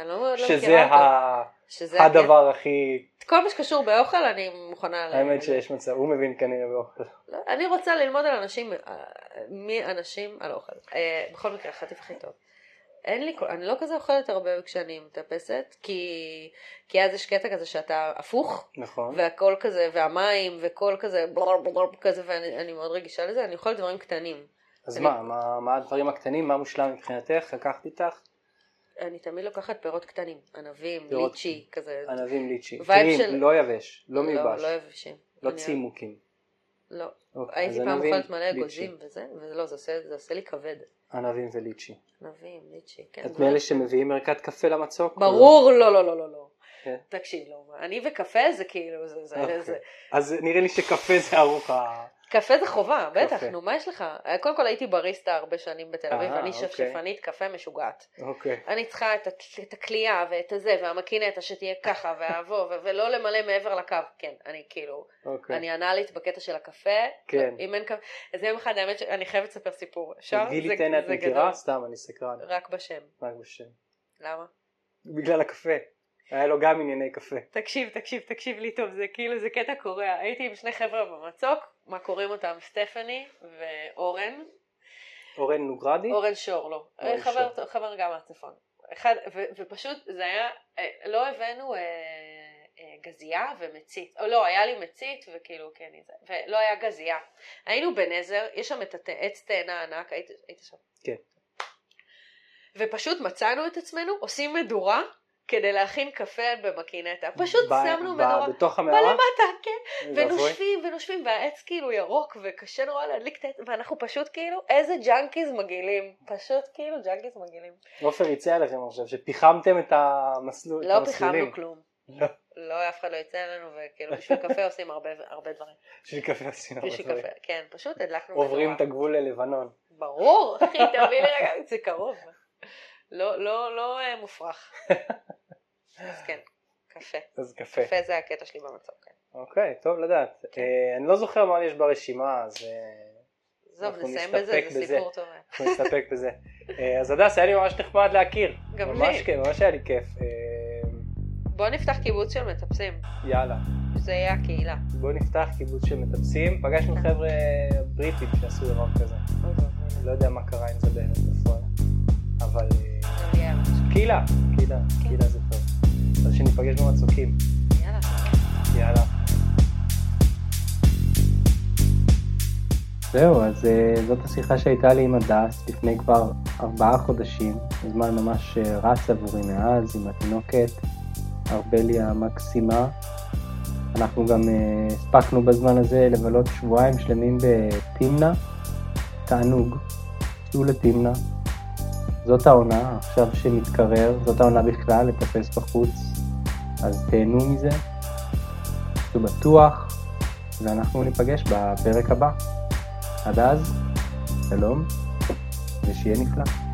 Speaker 2: שזה הדבר הכי...
Speaker 3: כל מה שקשור באוכל אני מוכנה...
Speaker 2: האמת שיש מצב, הוא מבין כנראה באוכל.
Speaker 3: אני רוצה ללמוד על אנשים, מי אנשים על אוכל. בכל מקרה, החטיף הכי טוב. אין לי, אני לא כזה אוכלת הרבה כשאני מטפסת, כי, כי אז יש קטע כזה שאתה הפוך,
Speaker 2: נכון.
Speaker 3: והכל כזה, והמים, וכל כזה, כזה, ואני מאוד רגישה לזה, אני אוכלת דברים קטנים.
Speaker 2: אז אני... מה, מה, מה הדברים הקטנים, מה מושלם מבחינתך, לקחת איתך?
Speaker 3: אני תמיד לוקחת פירות קטנים, ענבים,
Speaker 2: פירות-
Speaker 3: ליצ'י, כזה.
Speaker 2: ענבים ליצ'י.
Speaker 3: וייב
Speaker 2: טריים,
Speaker 3: של-
Speaker 2: לא יבש, לא
Speaker 3: לא,
Speaker 2: מיובש,
Speaker 3: לא יבשים.
Speaker 2: לא
Speaker 3: אני-
Speaker 2: צימוקים.
Speaker 3: לא.
Speaker 2: אוקיי,
Speaker 3: הייתי
Speaker 2: אז
Speaker 3: פעם
Speaker 2: ענבים,
Speaker 3: אוכלת מלא
Speaker 2: ליצ'י.
Speaker 3: אגוזים וזה, ולא, זה עושה, זה עושה לי כבד.
Speaker 2: ענבים וליצ'י.
Speaker 3: ענבים, ליצ'י, כן.
Speaker 2: את
Speaker 3: זה-
Speaker 2: מאלה שמביאים ערכת קפה למצוק?
Speaker 3: ברור, לא, לא, לא, לא, לא.
Speaker 2: כן.
Speaker 3: תקשיב, לא, אני וקפה זה כאילו, זה, זה,
Speaker 2: אוקיי.
Speaker 3: זה,
Speaker 2: אז נראה לי שקפה זה ארוחה.
Speaker 3: קפה זה חובה, בטח,
Speaker 2: קפה.
Speaker 3: נו, מה יש לך? קודם כל הייתי בריסטה הרבה שנים בתל אביב,
Speaker 2: אה,
Speaker 3: ואני
Speaker 2: אוקיי.
Speaker 3: שפשפנית קפה משוגעת.
Speaker 2: אוקיי.
Speaker 3: אני צריכה את, ה- את הקלייה ואת הזה, והמקינטה שתהיה ככה, והאבו, ו- ולא למלא מעבר לקו, כן, אני כאילו,
Speaker 2: אוקיי.
Speaker 3: אני אנאלית בקטע של הקפה,
Speaker 2: כן.
Speaker 3: אם אין קפה, אז יום אחד האמת שאני חייבת לספר סיפור, אפשר?
Speaker 2: גילי
Speaker 3: זה-
Speaker 2: טנא את
Speaker 3: זה
Speaker 2: מכירה?
Speaker 3: גדול.
Speaker 2: סתם, אני סקרן.
Speaker 3: רק בשם,
Speaker 2: רק בשם.
Speaker 3: למה?
Speaker 2: בגלל הקפה. היה לו גם ענייני קפה.
Speaker 3: תקשיב, תקשיב, תקשיב לי טוב, זה כאילו, זה קטע קורע. הייתי עם שני חבר'ה במצוק, מה קוראים אותם? סטפני ואורן.
Speaker 2: אורן נוגרדי?
Speaker 3: אורן שור, לא.
Speaker 2: אורן
Speaker 3: חבר,
Speaker 2: שור.
Speaker 3: חבר גם מהצפון. אחד, ו, ופשוט זה היה, אה, לא הבאנו אה, אה, גזייה ומצית. או לא, היה לי מצית וכאילו, כן, זה. ולא היה גזייה. היינו בנזר, יש שם את הת- עץ תאנה ענק, היית, היית שם.
Speaker 2: כן.
Speaker 3: ופשוט מצאנו את עצמנו, עושים מדורה, כדי להכין קפה במקינטה. פשוט
Speaker 2: ב-
Speaker 3: שמנו
Speaker 2: ב-
Speaker 3: מדורה.
Speaker 2: בתוך המערה?
Speaker 3: בלמטה, כן.
Speaker 2: אוי ואבוי.
Speaker 3: ונושפים ונושפים, והעץ כאילו ירוק, וקשה נורא להדליק את העץ, ואנחנו פשוט כאילו, איזה ג'אנקיז מגעילים. פשוט כאילו ג'אנקיז מגעילים.
Speaker 2: עופר יצא עליכם עכשיו, שפיחמתם את המסלול, את
Speaker 3: לא
Speaker 2: המסלולים.
Speaker 3: פיחמנו כלום.
Speaker 2: לא.
Speaker 3: לא, אף אחד לא יצא אלינו, וכאילו בשביל קפה עושים הרבה הרבה דברים.
Speaker 2: בשביל קפה עשינו הרבה
Speaker 3: בשביל
Speaker 2: דברים.
Speaker 3: קפה, כן, פשוט הדלקנו
Speaker 2: עוברים את הגבול ללבנון.
Speaker 3: ברור, אחי, תביא לי רגע, זה קרוב. לא, לא, לא אה, מופרך. אז כן, קפה.
Speaker 2: אז קפה.
Speaker 3: קפה זה הקטע שלי במצב, כן.
Speaker 2: אוקיי, טוב לדעת. אה, אני לא זוכר מה יש ברשימה, אז אה,
Speaker 3: עזוב,
Speaker 2: אנחנו
Speaker 3: נסיים בזה,
Speaker 2: נסתפק
Speaker 3: זה
Speaker 2: בזה.
Speaker 3: סיפור טוב.
Speaker 2: אנחנו נסתפק בזה. אה, אז הדס, היה לי ממש נחמד להכיר.
Speaker 3: גם
Speaker 2: ממש
Speaker 3: לי.
Speaker 2: כן, ממש היה לי כיף. אה,
Speaker 3: בוא נפתח קיבוץ של מטפסים,
Speaker 2: יאללה.
Speaker 3: זה יהיה הקהילה.
Speaker 2: בואו נפתח קיבוץ של מטפסים. פגשנו חבר'ה בריטים שעשו דבר כזה. לא יודע מה קרה עם זה באמת בפועל. אבל אה,
Speaker 3: גם לי היה ממש.
Speaker 2: קהילה, קהילה, קהילה זה טוב. אז שניפגש במצוקים.
Speaker 3: יאללה.
Speaker 2: יאללה.
Speaker 1: זהו, אז uh, זאת השיחה שהייתה לי עם הדס לפני כבר ארבעה חודשים. הזמן ממש uh, רץ עבורי מאז עם התינוקת, ארבלי המקסימה. אנחנו גם uh, הספקנו בזמן הזה לבלות שבועיים שלמים בתמנה. תענוג, צאו לתמנה. זאת העונה, עכשיו שמתקרר, זאת העונה בכלל, לטפס בחוץ. אז תהנו מזה, תהיו בטוח, ואנחנו ניפגש בפרק הבא. עד אז, שלום, ושיהיה נפלא.